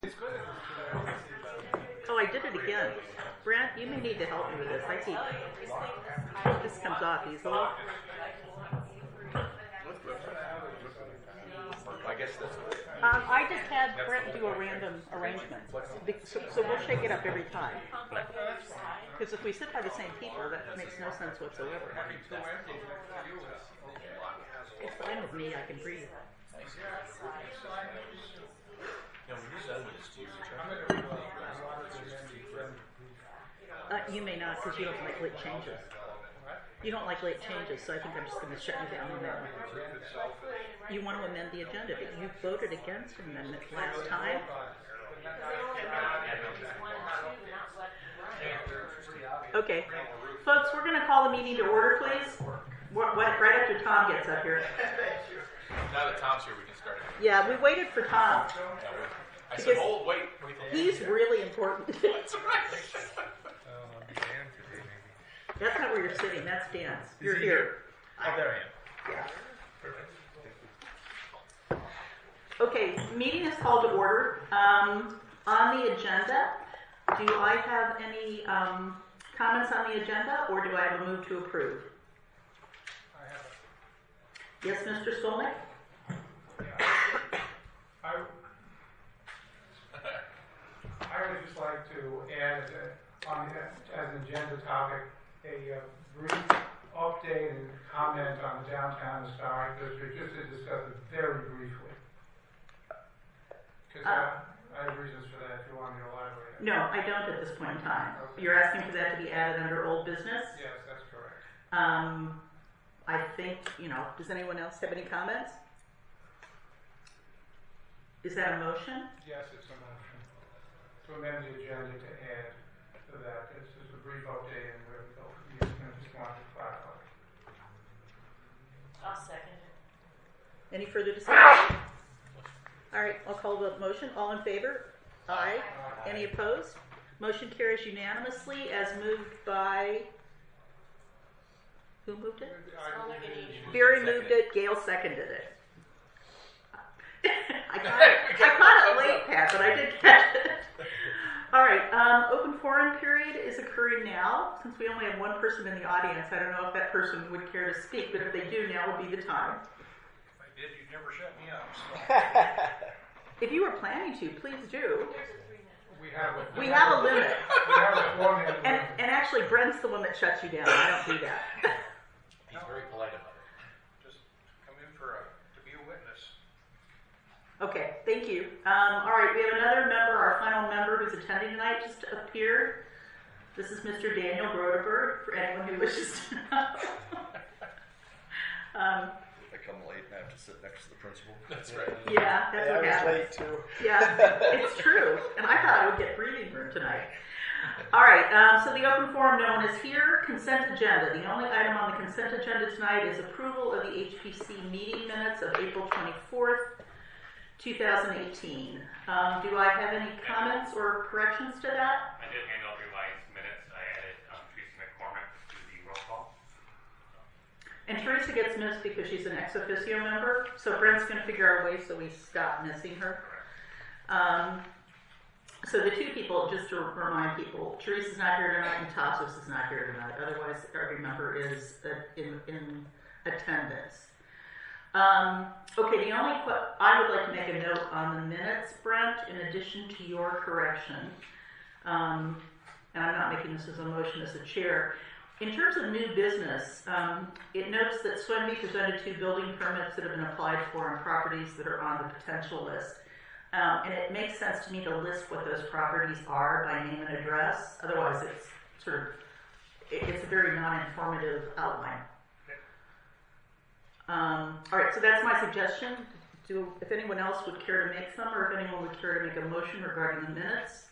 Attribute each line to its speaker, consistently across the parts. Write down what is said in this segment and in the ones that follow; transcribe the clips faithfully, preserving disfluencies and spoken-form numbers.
Speaker 1: Oh, I did it again. Brent, you may need to help me with this. I keep... This comes off easily.
Speaker 2: I guess that's what
Speaker 1: Um, I just had Brent do a random arrangement. So, so we'll shake it up every time. Because if we sit by the same people, that makes no sense whatsoever. It's fine with me. I can breathe. Uh, you may not, because you don't like late changes. You don't like late changes, so I think I'm just going to shut you down on that one. You want to amend the agenda, but you voted against an amendment last time. Okay. Folks, we're going to call the meeting to order, please. What, what, right after Tom gets up here.
Speaker 2: Now that Tom's here, we can start it.
Speaker 1: Yeah, we waited for Tom.
Speaker 2: Yeah, we, I said, oh, wait. wait
Speaker 1: He's really important.
Speaker 2: That's right.
Speaker 1: That's not where you're sitting. That's Dan's. You're
Speaker 2: he
Speaker 1: here.
Speaker 2: here? Oh, there I am.
Speaker 1: Yeah. Okay, meeting is called to order. Um, on the agenda, do I have any um, comments on the agenda, or do I have a move to approve?
Speaker 3: I have
Speaker 1: Yes, Mister Stolnick?
Speaker 3: it. I, I would just like to add, uh, on the, as an agenda topic, a uh, brief update and comment on the downtown historic district, just to discuss it very briefly. Because uh, I have reasons for that if you want me to elaborate.
Speaker 1: No, I don't at this point in time. You're asking for that to be added under old business?
Speaker 3: Yes, that's correct.
Speaker 1: Um, I think, you know, does anyone else have any comments? Is that a motion?
Speaker 3: Yes, it's a motion to amend the agenda to add to that. It's just a brief update and where we go from here. I just wanted to clarify.
Speaker 4: I'll second it.
Speaker 1: Any further discussion? All right, I'll call the motion. All in favor? Aye. Any opposed? Motion carries unanimously as moved by... Who moved it? Barry moved it. Gail seconded it. I caught it, I caught it late, Pat, but I did catch it. All right, um, open forum period is occurring now. Since we only have one person in the audience, I don't know if that person would care to speak, but if they do, now would be the time.
Speaker 2: If I did, you'd never shut me up. So.
Speaker 1: If you were planning to, please do.
Speaker 3: We have a,
Speaker 1: We have a limit.
Speaker 3: we have a four minute
Speaker 1: And, and actually, Brent's the one that shuts you down. I don't do that.
Speaker 2: He's very polite about it. Just come in for a, to be a witness.
Speaker 1: Okay, thank you. Um, all right, we have another member, our final member who's attending tonight just appeared. This is Mister Daniel Grodeberg, for anyone who wishes to know. um,
Speaker 5: I come late and I have to sit next to the principal.
Speaker 2: That's right.
Speaker 1: yeah, that's
Speaker 6: Yeah,
Speaker 1: what
Speaker 6: I was
Speaker 1: happens.
Speaker 6: late too.
Speaker 1: Yeah, it's true. And I thought I would get breathing room tonight. All right, um, so the open forum, no one is here. Consent agenda. The only item on the consent agenda tonight is approval of the H P C meeting minutes of April twenty-fourth, two thousand eighteen. Um, do I have any comments or corrections to that?
Speaker 7: I did hand out revised minutes. I added um, Teresa McCormick to the roll call.
Speaker 1: And Teresa gets missed because she's an ex officio member, so Brent's going to figure out a way so we stop missing her. Um, so the two people, just to remind people, Teresa's not here tonight and Tassos is not here tonight. Otherwise, every member is uh, in, in attendance. Um, okay, the only qu- I would like to make a note on the minutes, Brent, in addition to your correction. Um, and I'm not making this as a motion as the chair. In terms of new business, um, it notes that Swenby presented two building permits that have been applied for on properties that are on the potential list. Um, and it makes sense to me to list what those properties are by name and address. Otherwise, it's sort of, it, it's a very non-informative outline. Um, all right, so that's my suggestion. Do, if anyone else would care to make some, or if anyone would care to make a motion regarding the minutes.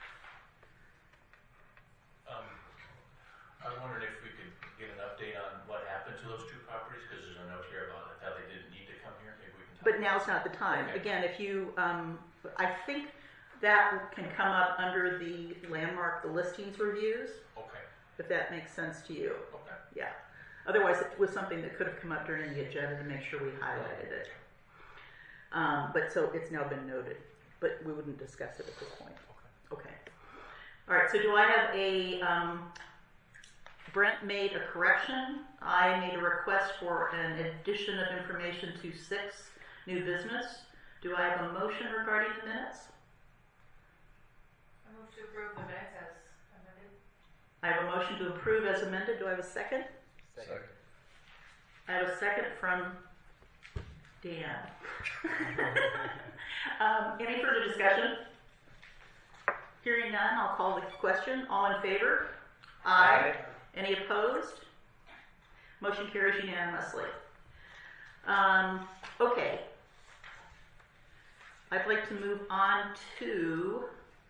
Speaker 8: Um, I was wondering if we could get an update on what happened to those two properties, because there's a note here about how they didn't need to come here. Maybe we can talk
Speaker 1: But now's not the time.
Speaker 8: Okay.
Speaker 1: Again, if you, um, I think that can come up under the landmark, the listings reviews,
Speaker 8: Okay,
Speaker 1: if that makes sense to you.
Speaker 8: okay.
Speaker 1: Yeah. Otherwise, it was something that could have come up during the agenda to make sure we highlighted it. Um, but so it's now been noted. but we wouldn't discuss it at this point. Okay. All right, so do I have a, um, Brent made a correction. I made a request for an addition of information to six, new business. Do I have a motion regarding the minutes?
Speaker 4: I move to approve the minutes as amended.
Speaker 1: I have a motion to approve as amended. Do I have a second?
Speaker 5: Second.
Speaker 1: I have a second from Dan. um, any further discussion? Hearing none, I'll call the question. All in favor? Aye. Any opposed? Motion carries unanimously. Um, okay. I'd like to move on to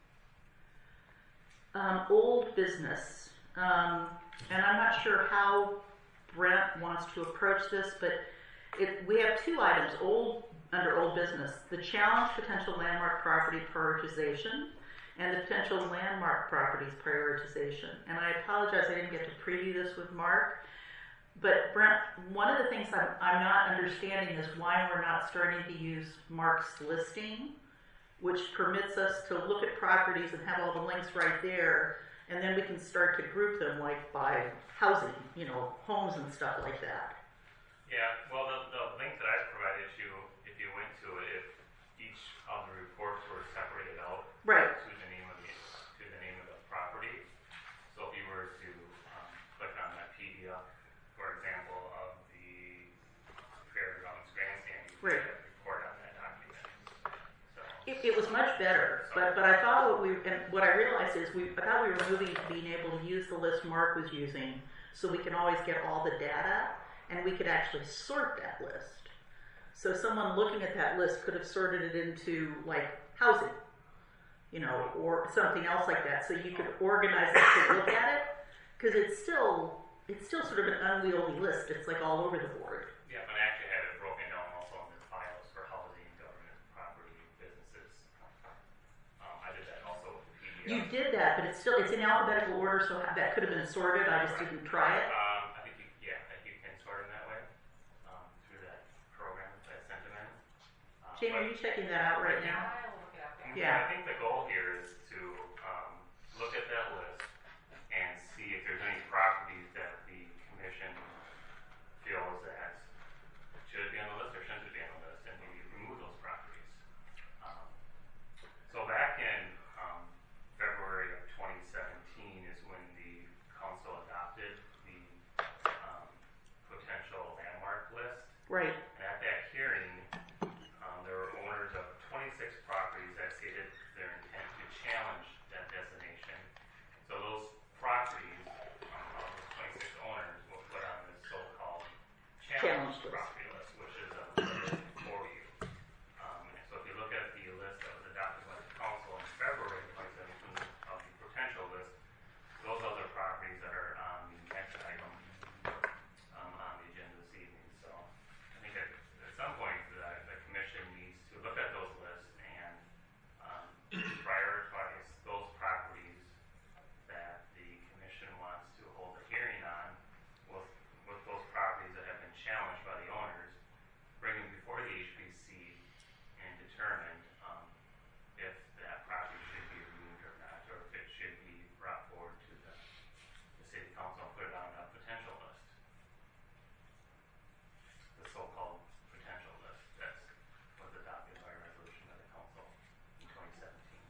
Speaker 1: um, old business. Um, and I'm not sure how Brent wants to approach this, but it, we have two items old under old business. The challenge potential landmark property prioritization and the potential landmark properties prioritization. And I apologize, I didn't get to preview this with Mark. But Brent, one of the things I'm, I'm not understanding is why we're not starting to use Mark's listing, which permits us to look at properties and have all the links right there, and then we can start to group them like by housing, you know, homes and stuff like that.
Speaker 7: Yeah, well, the, the link that I provided you, if you went to it, if each of the reports were separated out
Speaker 1: Right.
Speaker 7: to the name of the to the name of the property. So if you were to um, click on that P D F, for example, of the Fairgrounds Grandstand, you
Speaker 1: Right.
Speaker 7: could report on that document. So
Speaker 1: It, it was much better, but but I thought what we and what I realized is we I thought we were moving to being able to use the list Mark was using, so we can always get all the data, and we could actually sort that list. So someone looking at that list could have sorted it into like housing, you know, or something else like that. So you could organize it to look at it, because it's still it's still sort of an unwieldy list. It's like all over the board.
Speaker 7: yeah, but I actually had it broken down also in the files for housing, government, property, businesses. Um, I did that also with the P D F.
Speaker 1: You did that, but it's still it's in alphabetical order, so that could have been sorted. I just didn't try it.
Speaker 7: Um, I think you, yeah, I think you can sort them that way um, through that program that I sent them in. Um,
Speaker 1: Jamie, are you checking that out right now?
Speaker 4: I'll look it up.
Speaker 7: but
Speaker 1: Yeah.
Speaker 7: I think the goal here is to um, look at that list and see if there's any properties that the commission feels that should be on the list or shouldn't be on the list, and maybe remove those properties. Um, so back in um, February of twenty seventeen is when the council adopted the um, potential landmark list.
Speaker 1: Right.
Speaker 7: And at that hearing, um, there were owners of twenty-six properties that stated their intent to challenge that designation. So those properties, um, of those twenty-six owners were put on this so-called
Speaker 1: Challenge
Speaker 7: challenge
Speaker 1: list.
Speaker 7: property list, which is a list for you. Um, and so if you look at the list that was adopted by the council in February of twenty seventeen of the potential list, those other properties that are on the next item um, on the agenda this evening. So I think at, at some point the, the commission needs to look at those lists and um, prioritize those properties that the commission wants to hold a hearing on with, with those properties that have been challenged by the owners, bring them before the H P C and determine um, if that property should be removed or not, or if it should be brought forward to the, the city council and put it on a potential list. The so-called potential list that was adopted by a resolution by the council in twenty seventeen.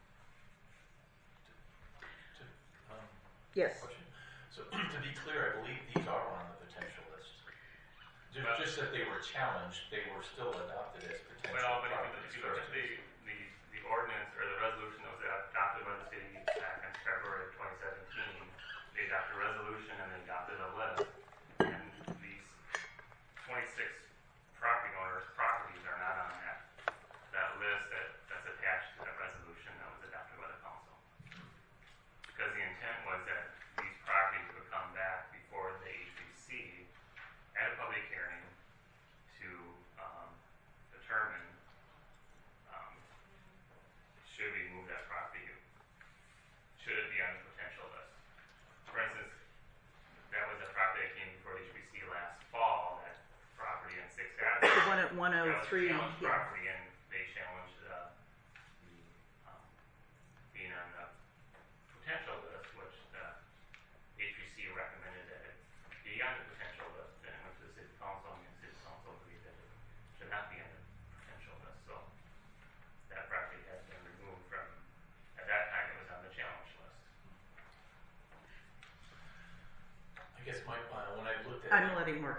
Speaker 8: To, um,
Speaker 1: Yes.
Speaker 8: question. So to be clear, I believe these are on the potential list. Just,
Speaker 7: Well-
Speaker 8: just that they were challenged, they were still adopted as potential
Speaker 7: Well, but if you,
Speaker 8: properties.
Speaker 7: if you look at the, the, the ordinance or the resolution that was adopted by the city back in February of twenty seventeen, they adopted a resolution and they adopted a list. And these twenty-six property owners' properties are not on that, that list that, that's attached to that resolution that was adopted by the council. Because the intent was that these properties would come back before the H B C at a public hearing to um, determine um, should we move that property, should it be on the potential list. For instance, that was a property that came before H B C last fall, that property in Sixth Avenue.
Speaker 1: The one at one oh three.
Speaker 7: That was a challenged
Speaker 1: Yeah.
Speaker 7: property, and they challenged uh, the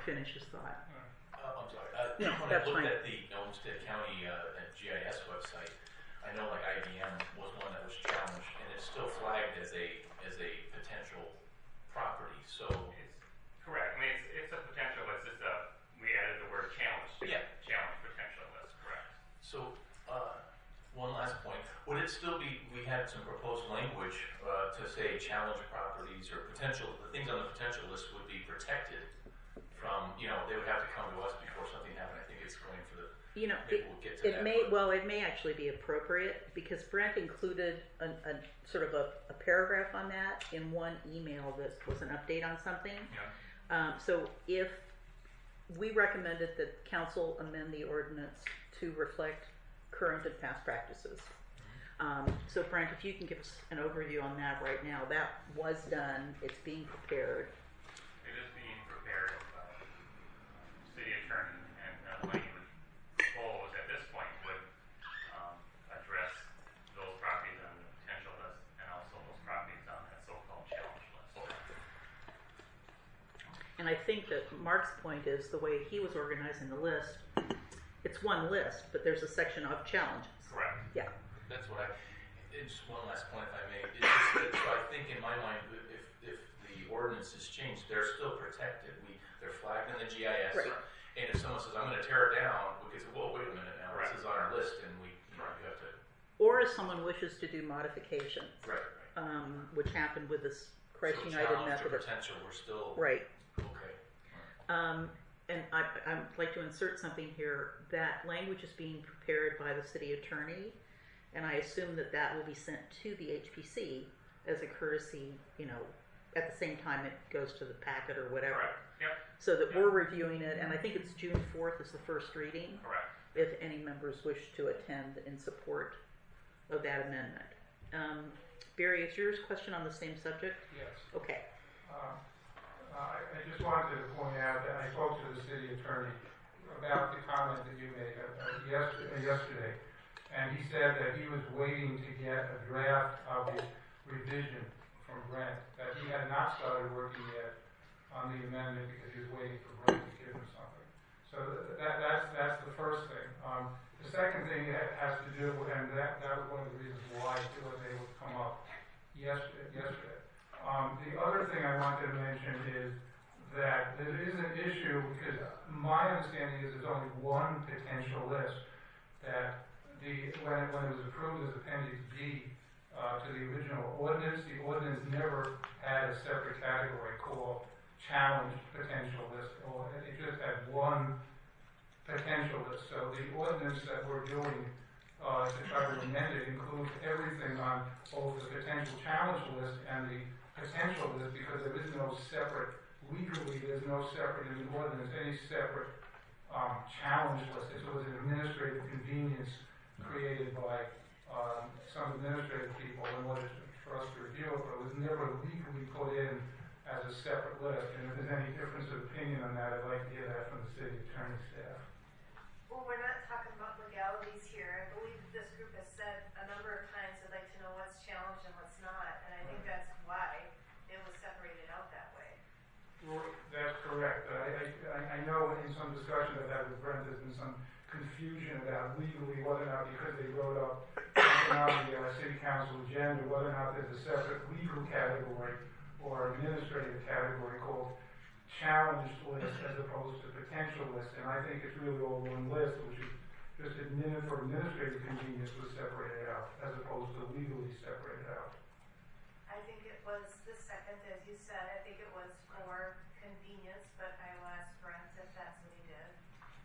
Speaker 1: Mark finish his thought.
Speaker 8: Uh, I'm sorry. Uh,
Speaker 1: Yeah,
Speaker 8: when
Speaker 1: that's
Speaker 8: I looked
Speaker 1: fine.
Speaker 8: at the Olmsted County uh, G I S website, I know like I B M was one that was challenged, and it's still flagged as a as a potential property. So
Speaker 7: It's correct. I mean, it's, it's a potential. It's just a we added the word challenge. To
Speaker 8: Yeah.
Speaker 7: it. Challenge potential. That's correct.
Speaker 8: so uh, one last point: would it still be? We had some proposed language uh, to say challenge properties or potential. The things on the potential list would be protected from. You know, they would have to come to us before something happened. I think it's going for the.
Speaker 1: You know,
Speaker 8: Maybe
Speaker 1: it,
Speaker 8: we'll get to
Speaker 1: it
Speaker 8: that,
Speaker 1: may,
Speaker 8: but-
Speaker 1: well, it may actually be appropriate because Brent included a, a sort of a, a paragraph on that in one email that was an update on something.
Speaker 7: Yeah.
Speaker 1: Um, so if we recommended that council amend the ordinance to reflect current and past practices. Um, so Brent, if you can give us an overview on that right now, that was done, it's being prepared.
Speaker 7: It is being prepared by the city attorney, and uh, language proposed at this point would um, address those properties on the potential list and also those properties on that so-called challenge list.
Speaker 1: And I think that Mark's point is the way he was organizing the list, it's one list, but there's a section of challenges.
Speaker 7: Correct.
Speaker 1: Yeah.
Speaker 8: That's what I. And just one last point, if I may. It's just that, so I think in my mind, if if the ordinance is changed, they're still protected. We they're flagged in the G I S.
Speaker 1: Right.
Speaker 8: And if someone says, "I'm going to tear it down," we can say, "Whoa, wait a minute now.
Speaker 7: Right.
Speaker 8: This is on our list, and we you know you have to."
Speaker 1: Or if someone wishes to do modifications,
Speaker 8: Right. Right.
Speaker 1: um, which happened with this Christ
Speaker 8: so
Speaker 1: United
Speaker 8: challenge or
Speaker 1: Methodist.
Speaker 8: potential, we're still
Speaker 1: Right.
Speaker 8: okay.
Speaker 1: Um, and I, I'd like to insert something here. That language is being prepared by the city attorney, and I assume that that will be sent to the H P C as a courtesy, you know, at the same time it goes to the packet or whatever.
Speaker 7: Correct. Yep.
Speaker 1: So that we're reviewing it, and I think it's June fourth is the first reading,
Speaker 7: Correct.
Speaker 1: if any members wish to attend in support of that amendment. Um, Barry, is yours question on the same subject?
Speaker 3: Yes.
Speaker 1: Okay.
Speaker 3: Um, I I just wanted to point out that I spoke to the city attorney about the comment that you made uh, uh, yes- uh, yesterday, and he said that he was waiting to get a draft of the revision from Brent, that he had not started working yet on the amendment because he was waiting for Brent to give him something. So th- that, that's, that's the first thing. Um, the second thing that has to do with, and that, that was one of the reasons why it was able to come up yesterday. yesterday. Um, the other thing I wanted to mention is that there is an issue because my understanding is there's only one potential list that the when it, when it was approved as Appendix D uh, to the original ordinance, the ordinance never had a separate category called challenge potential list, or it just had one potential list. So the ordinance that we're doing uh, to try to amend it includes everything on both the potential challenge list and the potential list because there is no separate, legally there's no separate in the ordinance, any separate um, challenge list. It was an administrative convenience created by um, some administrative people in order to, for us to review it, but it was never legally put in as a separate list. And if there's any difference of opinion on that, I'd like to hear that from the city attorney staff.
Speaker 4: Well, we're not talking about legalities here. I believe this group has said a number of times they'd like to know what's challenged and what's not, and I think that's why it was separated out that way.
Speaker 3: Well, that's correct. But I, I, I know in some discussion I've had with Brent, there's been some confusion about legally whether or not because they wrote up something on the uh, city council agenda, whether or not there's a separate legal category or administrative category called challenged list as opposed to potential list. And I think it's really all one list, which is just admin for administrative convenience was separated out as opposed to legally separated out.
Speaker 4: I think it was the second, as you said, I think it was for convenience, but I will ask Brent if that's what he did.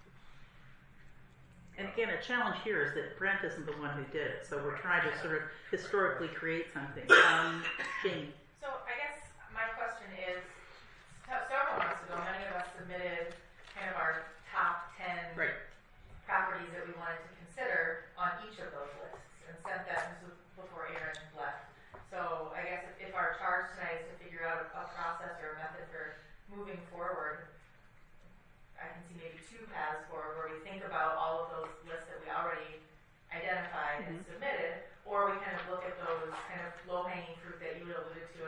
Speaker 1: And again, a challenge here is that Brent isn't the one who did it, so we're trying to sort of historically create something. Um, Jamie.
Speaker 6: So I guess my question is, se- several months ago, many of us submitted kind of our top ten
Speaker 1: Right.
Speaker 6: properties that we wanted to consider on each of those lists and sent that, this was before Aaron left. So I guess if, if our charge tonight is to figure out a, a process or a method for moving forward, I can see maybe two paths forward where we think about all of those lists that we already identified and
Speaker 1: Mhm.
Speaker 6: submitted, or we kind of look at those kind of low-hanging fruit that you alluded to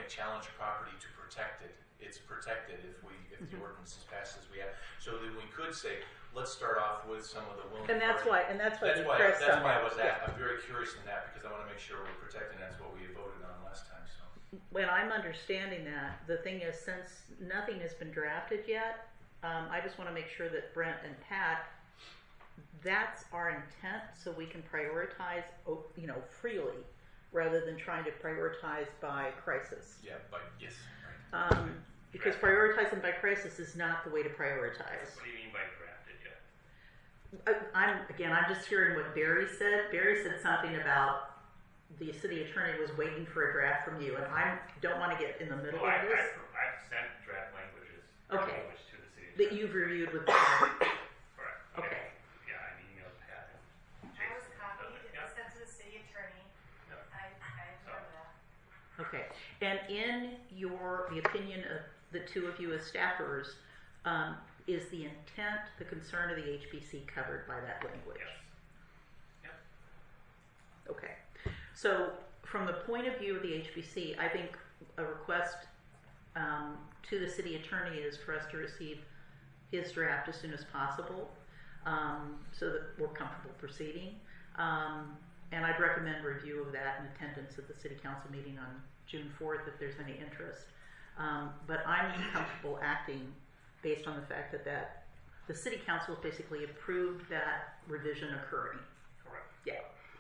Speaker 8: a challenge property to protect it. It's protected if we, if the ordinance is passed as we have. So then we could say, let's start off with some of the willing.
Speaker 1: And that's
Speaker 8: party.
Speaker 1: why, and that's why
Speaker 8: That's
Speaker 1: we
Speaker 8: why,
Speaker 1: pressed
Speaker 8: that's
Speaker 1: on
Speaker 8: why I
Speaker 1: that.
Speaker 8: was,
Speaker 1: Yeah.
Speaker 8: at, I'm very curious in that because I want to make sure we're protecting. That's what we voted on last time, so.
Speaker 1: When I'm understanding that, the thing is, since nothing has been drafted yet, um, I just want to make sure that Brent and Pat, that's our intent, so we can prioritize, o- you know, freely, rather than trying to prioritize by crisis.
Speaker 8: Yeah, but yes, right.
Speaker 1: Um, because prioritizing by crisis is not the way to prioritize.
Speaker 7: What do you mean by drafted yet?
Speaker 1: I, I'm again, I'm just hearing what Barry said. Barry said something about the city attorney was waiting for a draft from you, and I don't want to get in the middle
Speaker 7: Well, I,
Speaker 1: of this.
Speaker 7: I've, I've sent draft languages,
Speaker 1: Okay.
Speaker 7: language to the city.
Speaker 1: That you've reviewed with Pat.
Speaker 7: Correct.
Speaker 1: Okay.
Speaker 7: Yeah, I emailed Pat and
Speaker 4: I was
Speaker 7: Jason.
Speaker 4: copied, it
Speaker 7: Yeah.
Speaker 4: was sent to the city attorney.
Speaker 7: Yeah.
Speaker 4: I, I remember that.
Speaker 1: Okay, and in your, the opinion of the two of you as staffers, um, is the intent, the concern of the H P C covered by that language?
Speaker 7: Yes. Yep.
Speaker 1: Okay, so from the point of view of the H P C, I think a request um, to the city attorney is for us to receive his draft as soon as possible, um, so that we're comfortable proceeding. Um, and I'd recommend review of that and attendance at the city council meeting on June fourth if there's any interest. Um, but I'm comfortable acting based on the fact that, that the city council basically approved that revision occurring.
Speaker 7: Correct.
Speaker 1: Yeah.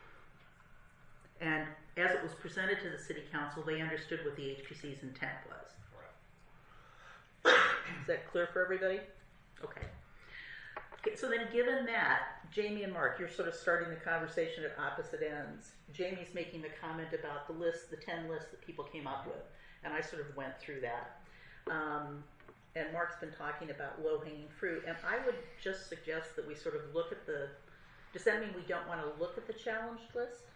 Speaker 1: And as it was presented to the city council, they understood what the H P C's intent was.
Speaker 7: Correct.
Speaker 1: Is that clear for everybody? Okay. Okay, so then given that, Jamie and Mark, you're sort of starting the conversation at opposite ends. Jamie's making the comment about the list, the ten lists that people came up with, and I sort of went through that. Um, and Mark's been talking about low-hanging fruit, and I would just suggest that we sort of look at the, does that mean we don't want to look at the challenged list?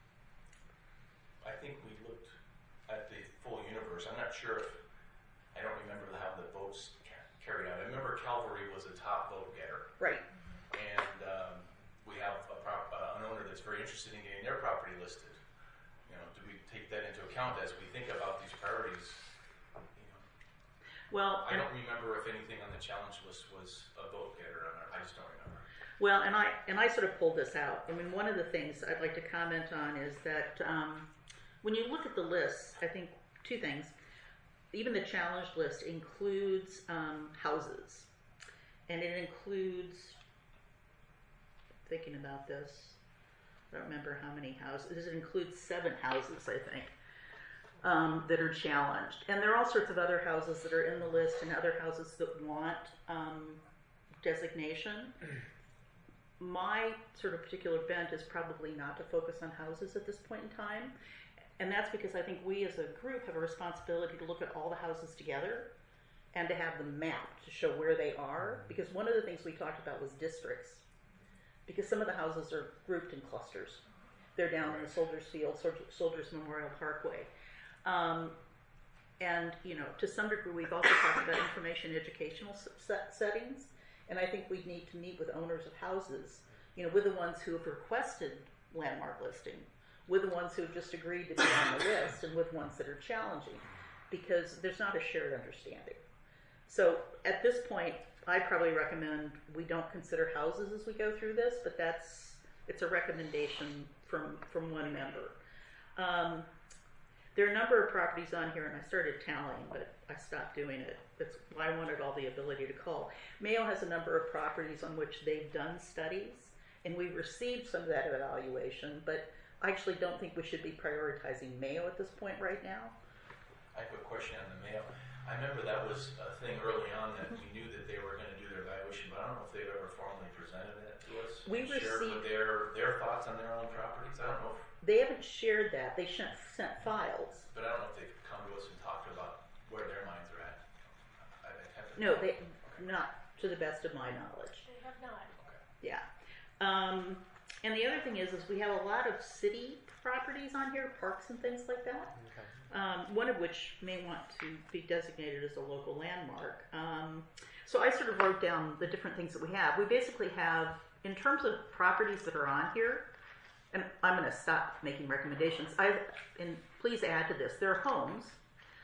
Speaker 8: I think we looked at the full universe. I'm not sure if, I don't remember how the votes ca- carried out. I remember Calvary was a top vote getter.
Speaker 1: Right.
Speaker 8: And um, we have a prop, uh, an owner that's very interested in getting their property listed. You know, do we take that into account as we think about these priorities? You know,
Speaker 1: Well,
Speaker 8: I
Speaker 1: and-
Speaker 8: don't remember if anything on the challenge list was a vote getter or not. I just don't remember.
Speaker 1: Well, and I and I sort of pulled this out. I mean, one of the things I'd like to comment on is that um, when you look at the lists, I think two things. Even the challenged list includes um, houses, and it includes. Thinking about this, I don't remember how many houses. It includes seven houses, I think, um, that are challenged, and there are all sorts of other houses that are in the list, and other houses that want um, designation. My sort of particular bent is probably not to focus on houses at this point in time. And that's because I think we as a group have a responsibility to look at all the houses together and to have them mapped to show where they are. Because one of the things we talked about was districts. Because some of the houses are grouped in clusters. They're down in the Soldiers Field, Soldiers Memorial Parkway. Um, and, you know, to some degree, we've also talked about information educational set settings. And I think we need to meet with owners of houses, you know, with the ones who have requested landmark listing, with the ones who have just agreed to be on the list, and with ones that are challenging, because there's not a shared understanding. So at this point, I probably recommend we don't consider houses as we go through this, but that's, it's a recommendation from, from one member. Um, There are a number of properties on here, and I started tallying, but I stopped doing it. That's why I wanted all the ability to call. Mayo has a number of properties on which they've done studies, and we've received some of that evaluation, but I actually don't think we should be prioritizing Mayo at this point right now.
Speaker 8: I have a question on the Mayo. I remember that was a thing early on that we knew that they were going to do their evaluation, but I don't know if they've ever formally presented that to us.
Speaker 1: We
Speaker 8: and shared
Speaker 1: received-
Speaker 8: with their their thoughts on their own properties. I don't know, if,
Speaker 1: They haven't shared that. They sent, sent files.
Speaker 8: but I don't know if they've come to us and talked about where their minds are at. I, I have to,
Speaker 1: No, they not to the best of my knowledge.
Speaker 4: They have not.
Speaker 1: Yeah. Um, and the other thing is, is we have a lot of city properties on here, parks and things like that. Um, one of which may want to be designated as a local landmark. Um, so I sort of wrote down the different things that we have. We basically have, in terms of properties that are on here, and I'm going to stop making recommendations. I and please add to this. There are homes,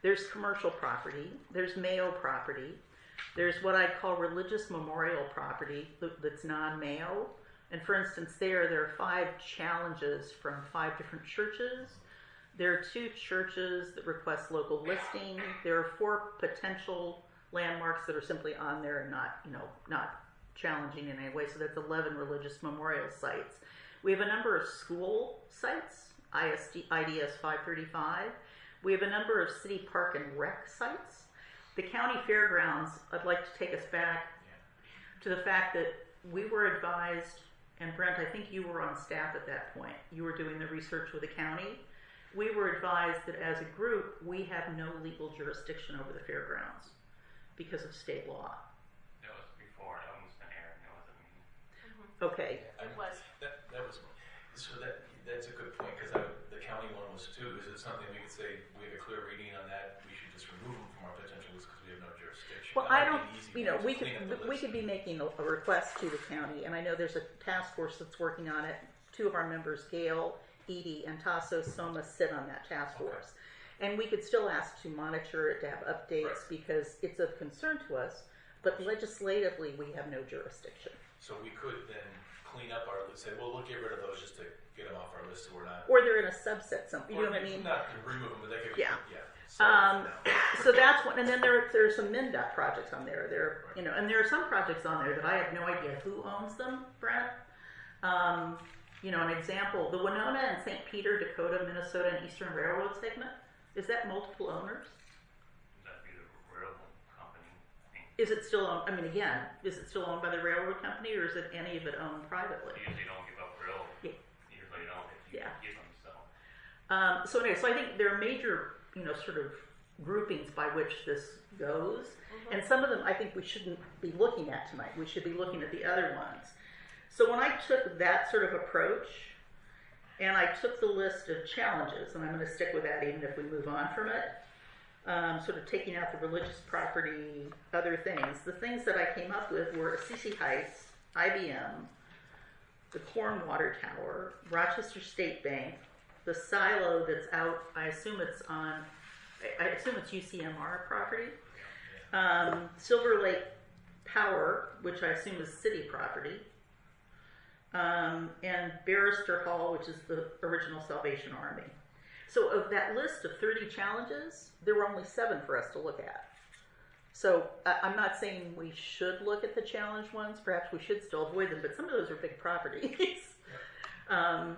Speaker 1: There's commercial property, there's Mayo property, there's what I call religious memorial property that's non-Mayo. And for instance, there, there are five challenges from five different churches. There are two churches that request local listing. There are four potential landmarks that are simply on there and not, you know, not challenging in any way. So that's eleven religious memorial sites. We have a number of school sites, I S D, I D S five thirty-five. We have a number of city park and rec sites. The county fairgrounds, I'd like to take us back to the fact that we were advised, and Brent, I think you were on staff at that point. You were doing the research with the county. We were advised that as a group, we have no legal jurisdiction over the fairgrounds because of state law.
Speaker 7: That was before, that was an Aaron, that wasn't me.
Speaker 1: Okay.
Speaker 8: I-
Speaker 4: It was.
Speaker 8: That, that was, so that, that's a good point, because the county one was too. Is it something we could say, we have a clear reading on that, we should just remove them from our potential list because we have no jurisdiction?
Speaker 1: Well,
Speaker 8: That
Speaker 1: I
Speaker 8: might
Speaker 1: don't,
Speaker 8: be an easy
Speaker 1: you
Speaker 8: way
Speaker 1: know,
Speaker 8: to
Speaker 1: we
Speaker 8: clean
Speaker 1: could,
Speaker 8: up the
Speaker 1: we
Speaker 8: list.
Speaker 1: could be making a, a request to the county, and I know there's a task force that's working on it. Two of our members, Gail, Edie, and Tasso Soma, sit on that task
Speaker 8: Okay.
Speaker 1: force. And we could still ask to monitor it, to have updates,
Speaker 8: Right.
Speaker 1: because it's of concern to us, but legislatively, we have no jurisdiction.
Speaker 8: So we could then clean up our list, say, well, we'll get rid of those just to get them off our list so we're not.
Speaker 1: Or they're in a subset, some, you
Speaker 8: or
Speaker 1: know what I mean?
Speaker 8: Not to remove them, but they could.
Speaker 1: Yeah.
Speaker 8: Yeah. So,
Speaker 1: Um,
Speaker 8: no.
Speaker 1: So that's one, and then there there's some MnDOT projects on there. There, you know, and there are some projects on there that I have no idea who owns them, Brent. Um, you know, an example: the Winona and Saint Peter, Dakota, Minnesota, and Eastern Railroad segment. Is that multiple owners?
Speaker 7: That'd be the railroad company.
Speaker 1: Is it still owned? I mean, again, is it still owned by the railroad company, or is it any of it owned privately?
Speaker 7: They usually don't give up rail,
Speaker 1: Yeah.
Speaker 7: usually don't, if you
Speaker 1: Yeah.
Speaker 7: give them, so.
Speaker 1: Um, so anyway, so I think there are major, you know, sort of groupings by which this goes, and some of them I think we shouldn't be looking at tonight. We should be looking at the other ones. So when I took that sort of approach, and I took the list of challenges, and I'm going to stick with that even if we move on from it, um, sort of taking out the religious property, other things, the things that I came up with were Assisi Heights, I B M, the Corn Water Tower, Rochester State Bank, the silo that's out, I assume it's on, I I assume it's U C M R property, um, Silver Lake Power, which I assume is city property, um, and Barrister Hall, which is the original Salvation Army. So of that list of thirty challenges, there were only seven for us to look at. So I- I'm not saying we should look at the challenge ones, perhaps we should still avoid them, but some of those are big properties. um,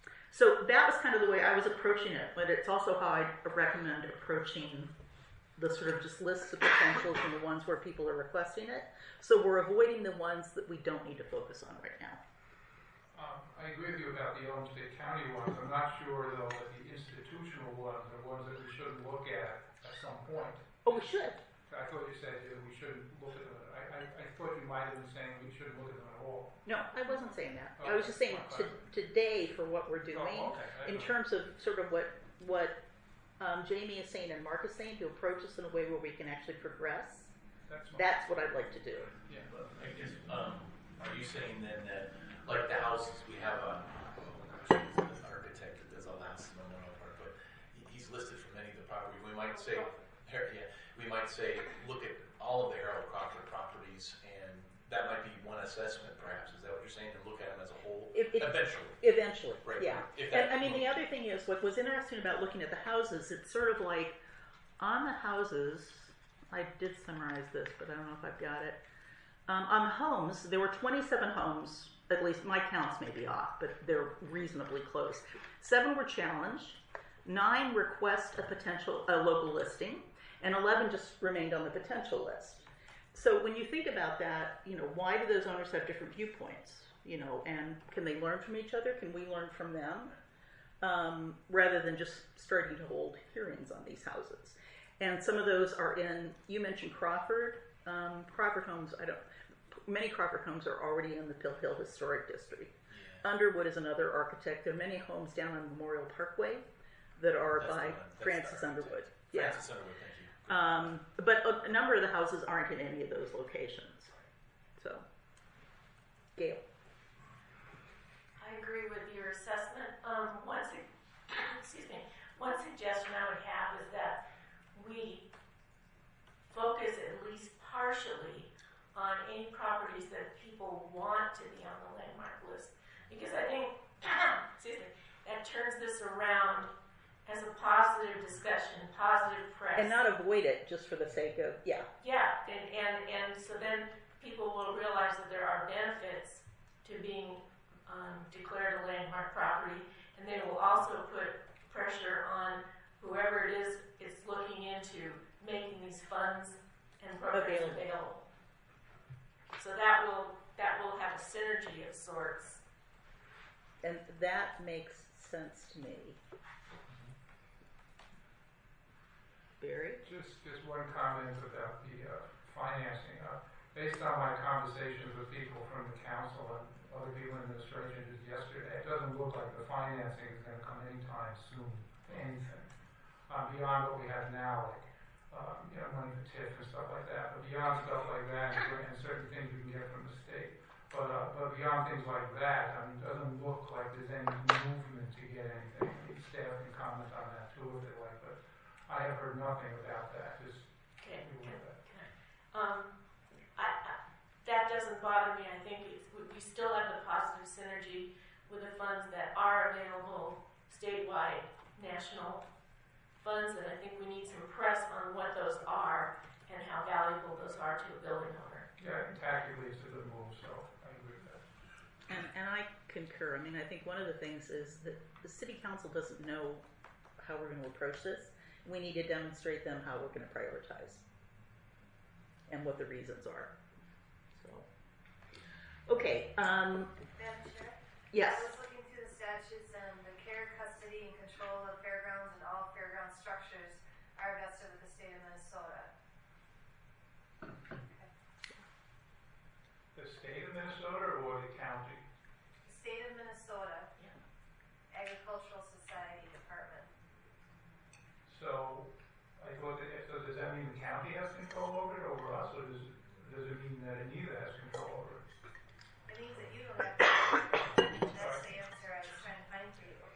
Speaker 1: so that was kind of the way I was approaching it, but it's also how I recommend approaching the sort of just lists of potentials and the ones where people are requesting it. So we're avoiding the ones that we don't need to focus on right now.
Speaker 3: Um, I agree with you about the Olmsted County ones. I'm not sure, though, that the institutional ones are ones that we shouldn't look at at some point.
Speaker 1: Oh, we should.
Speaker 3: I thought you said that we shouldn't look at them. I, I, I thought you might have been saying we shouldn't look at them at all.
Speaker 1: No, I wasn't saying that. I was just saying to, today for what we're doing,
Speaker 3: Oh, okay. I
Speaker 1: in
Speaker 3: thought-
Speaker 1: terms of sort of what what um, Jamie is saying and Mark is saying, to approach this in a way where we can actually progress.
Speaker 3: That's fine.
Speaker 1: That's what I'd like to do.
Speaker 3: Yeah.
Speaker 8: But I guess, um, are you saying then that, like the houses we have on, oh gosh, he's an architect that does all the houses in Memorial Park, but he- he's listed for many of the properties. We might say, Har- yeah, we might say, look at all of the Harold Crawford properties, and that might be one assessment, perhaps. Is that what you're saying? And look at them as a whole,
Speaker 1: If- if-
Speaker 8: eventually.
Speaker 1: Eventually,
Speaker 8: Right.
Speaker 1: yeah.
Speaker 8: If
Speaker 1: And
Speaker 8: that
Speaker 1: I mean, the
Speaker 8: moves.
Speaker 1: other thing is, what was interesting about looking at the houses, it's sort of like on the houses. I did summarize this, but I don't know if I've got it. Um, on the homes, there were twenty-seven homes. At least my counts may be off, but they're reasonably close. Seven were challenged. Nine request a potential a local listing, and eleven just remained on the potential list. So when you think about that, you know, why do those owners have different viewpoints? You know, and can they learn from each other? Can we learn from them? Um, rather than just starting to hold hearings on these houses. And some of those are in, you mentioned Crawford. Um, Crawford homes, I don't, many Crawford homes are already in the Pill Hill Historic District. Underwood is another architect. There are many homes down on Memorial Parkway that are
Speaker 8: That's the
Speaker 1: by
Speaker 8: one. That's the
Speaker 1: Francis
Speaker 8: architect.
Speaker 1: Underwood. Yeah.
Speaker 8: Francis Underwood, thank you.
Speaker 1: Um, but a, a number of the houses aren't in any of those locations. So, Gail.
Speaker 9: I agree with your assessment. Um, one, su- excuse me, one suggestion I would have is that we focus at least partially on any properties that people want to be on the landmark list. Because I think, excuse me, that turns this around as a positive discussion, positive press.
Speaker 1: And not avoid it just for the sake of, yeah.
Speaker 9: Yeah, and, and, and so then people will realize that there are benefits to being um, declared a landmark property, and they will also put pressure on whoever it is it's looking into making these funds and programs
Speaker 1: Available.
Speaker 9: available. So that will that will have a synergy of sorts.
Speaker 1: And that makes sense to me. Barry?
Speaker 3: Just, just one comment about the uh, financing. Uh, based on my conversations with people from the council and other people in the administration just yesterday, it doesn't look like the financing is going to come anytime soon, anything. Uh, beyond what we have now, like, um, you know, money for T I F and stuff like that, but beyond stuff like that, and, and certain things we can get from the state. But, uh, but beyond things like that, I mean, it doesn't look like there's any movement to get anything. I mean, staff can comment on that too if they like, but I have heard nothing about that. Just
Speaker 9: Okay.
Speaker 3: leave it at that.
Speaker 9: Um, I, I, that doesn't bother me. I think it's, we we still have the positive synergy with the funds that are available statewide, national funds, and I think we need some press on what those are and how valuable those are to a building owner.
Speaker 3: Yeah, and tactically it's a good move, so I agree with that.
Speaker 1: And, and I concur. I mean, I think one of the things is that the city council doesn't know how we're going to approach this. We need to demonstrate them how we're going to prioritize and what the reasons are. So, okay. Um,
Speaker 4: Madam Chair?
Speaker 1: yes.
Speaker 4: I was looking through the statutes, and the care, custody, and control of fairgrounds and all fairground structures are vested with the state of Minnesota.
Speaker 3: The state of Minnesota or the county?
Speaker 4: The state of Minnesota, Agricultural Society Department.
Speaker 3: So, I thought that, so does that mean the county has control over it over us, or does, does it mean that Anita has control over it?
Speaker 4: It means that you don't have to. That's the answer I was trying to find for you.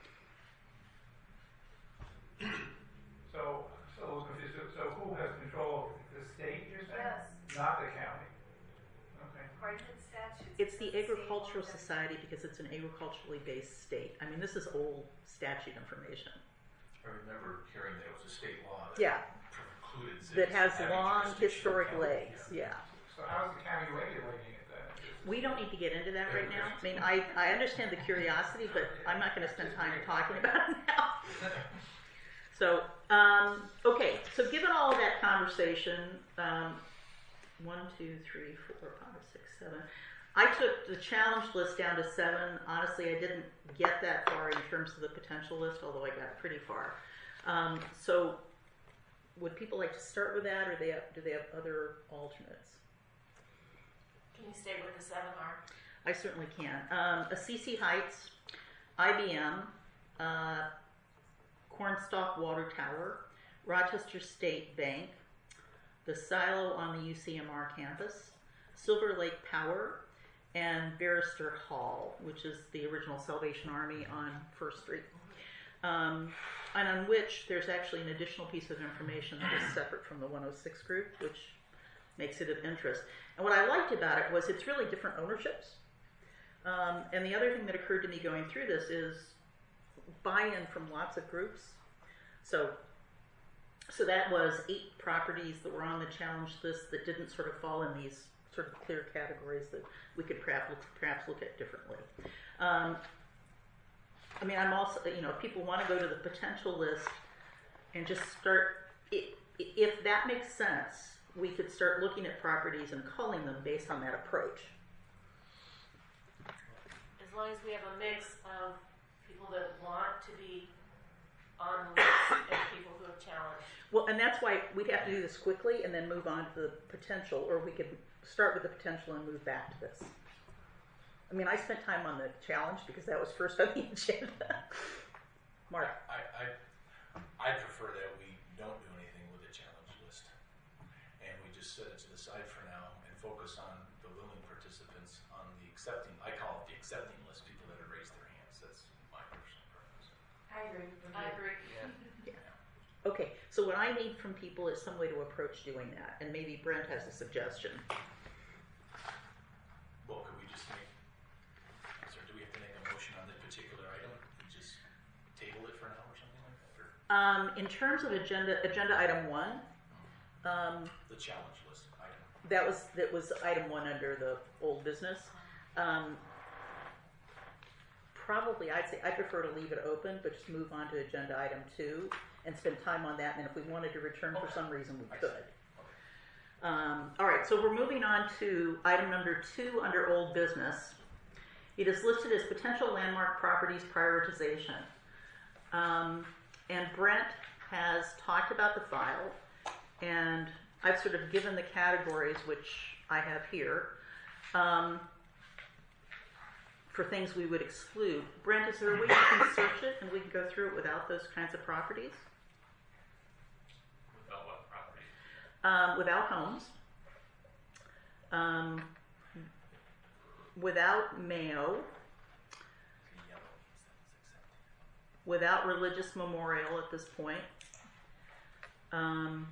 Speaker 3: So, so, I was confused. So- so who has control over it? The state, you're saying?
Speaker 4: Yes.
Speaker 3: Not the county? Okay.
Speaker 4: According to the statutes.
Speaker 1: It's the
Speaker 4: state
Speaker 1: Agricultural
Speaker 4: owns it.
Speaker 1: Society because it's an agriculturally based state. I mean, this is old statute information.
Speaker 8: I remember hearing that it was a state law that
Speaker 1: Yeah.
Speaker 8: precluded cities
Speaker 1: That has
Speaker 8: from having
Speaker 1: long
Speaker 8: jurisdiction
Speaker 1: historic
Speaker 8: over county.
Speaker 1: legs. Yeah.
Speaker 3: So how's the county regulating it then?
Speaker 1: We don't need to get into that right now. I mean, I, I understand the curiosity, but I'm not going to spend time talking about it now. So, um, okay. So, given all that conversation, um, one, two, three, four, five, six, seven. I took the challenge list down to seven. Honestly, I didn't get that far in terms of the potential list, although I got pretty far. Um, so, would people like to start with that, or they have, do they have other alternates?
Speaker 9: Can you stay with the seven R?
Speaker 1: I certainly can. Um, Assisi Heights, I B M, uh, Cornstalk Water Tower, Rochester State Bank, the silo on the U C M R campus, Silver Lake Power, and Barrister Hall, which is the original Salvation Army on First Street. Um, and on which there's actually an additional piece of information that is separate from the one oh six group, which makes it of interest. And what I liked about it was it's really different ownerships. Um, and the other thing that occurred to me going through this is buy-in from lots of groups. So, so that was eight properties that were on the challenge list that didn't sort of fall in these sort of clear categories that we could perhaps, perhaps look at differently. Um, I mean, I'm also, you know, if people want to go to the potential list and just start, if, if that makes sense, we could start looking at properties and culling them based on that approach.
Speaker 9: As long as we have a mix of people that want to be on the list and people who have challenged.
Speaker 1: Well, and that's why we'd have to do this quickly and then move on to the potential, or we could start with the potential and move back to this. I mean, I spent time on the challenge because that was first on the agenda. Mark.
Speaker 8: I, I, I prefer that we don't do anything with the challenge list. And we just set it to the side for now and focus on the willing participants on the accepting, I call it the accepting list, people that have raised their hands. That's my personal preference.
Speaker 6: I agree.
Speaker 9: I agree.
Speaker 1: Yeah. Okay, So what I need from people is some way to approach doing that, and maybe Brent has a suggestion.
Speaker 8: Well, could we just make, so do we have to make a motion on this particular item? We just table it for now or something like that? Or
Speaker 1: Um, in terms of agenda, agenda item one, um,
Speaker 8: the challenge list item?
Speaker 1: that was, that was item one under the old business. Um, probably, I'd say, I prefer to leave it open, but just move on to agenda item two and spend time on that, and if we wanted to return for
Speaker 8: Okay.
Speaker 1: some reason, we
Speaker 8: I see.
Speaker 1: could.
Speaker 8: Okay.
Speaker 1: Um, all right, so we're moving on to item number two under old business. It is listed as potential landmark properties prioritization. Um, and Brent has talked about the file, and I've sort of given the categories, which I have here, um, for things we would exclude. Brent, is there a way you can search it and we can go through it without those kinds of properties?
Speaker 7: Without what property?
Speaker 1: Um, without homes, um, without Mayo,
Speaker 8: The yellow means that it's accepted.
Speaker 1: without religious memorial at this point. Um,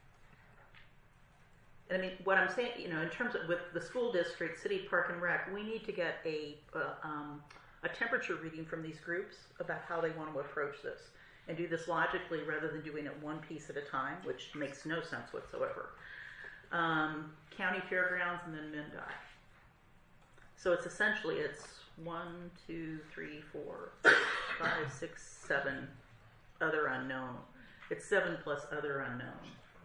Speaker 1: and I mean, what I'm saying, you know, in terms of with the school district, city park and rec, we need to get a uh, um, a temperature reading from these groups about how they want to approach this, and do this logically rather than doing it one piece at a time, which makes no sense whatsoever. Um, county fairgrounds and then MnDOT. So it's essentially it's one, two, three, four, five, six, seven other unknown. It's seven plus other unknown.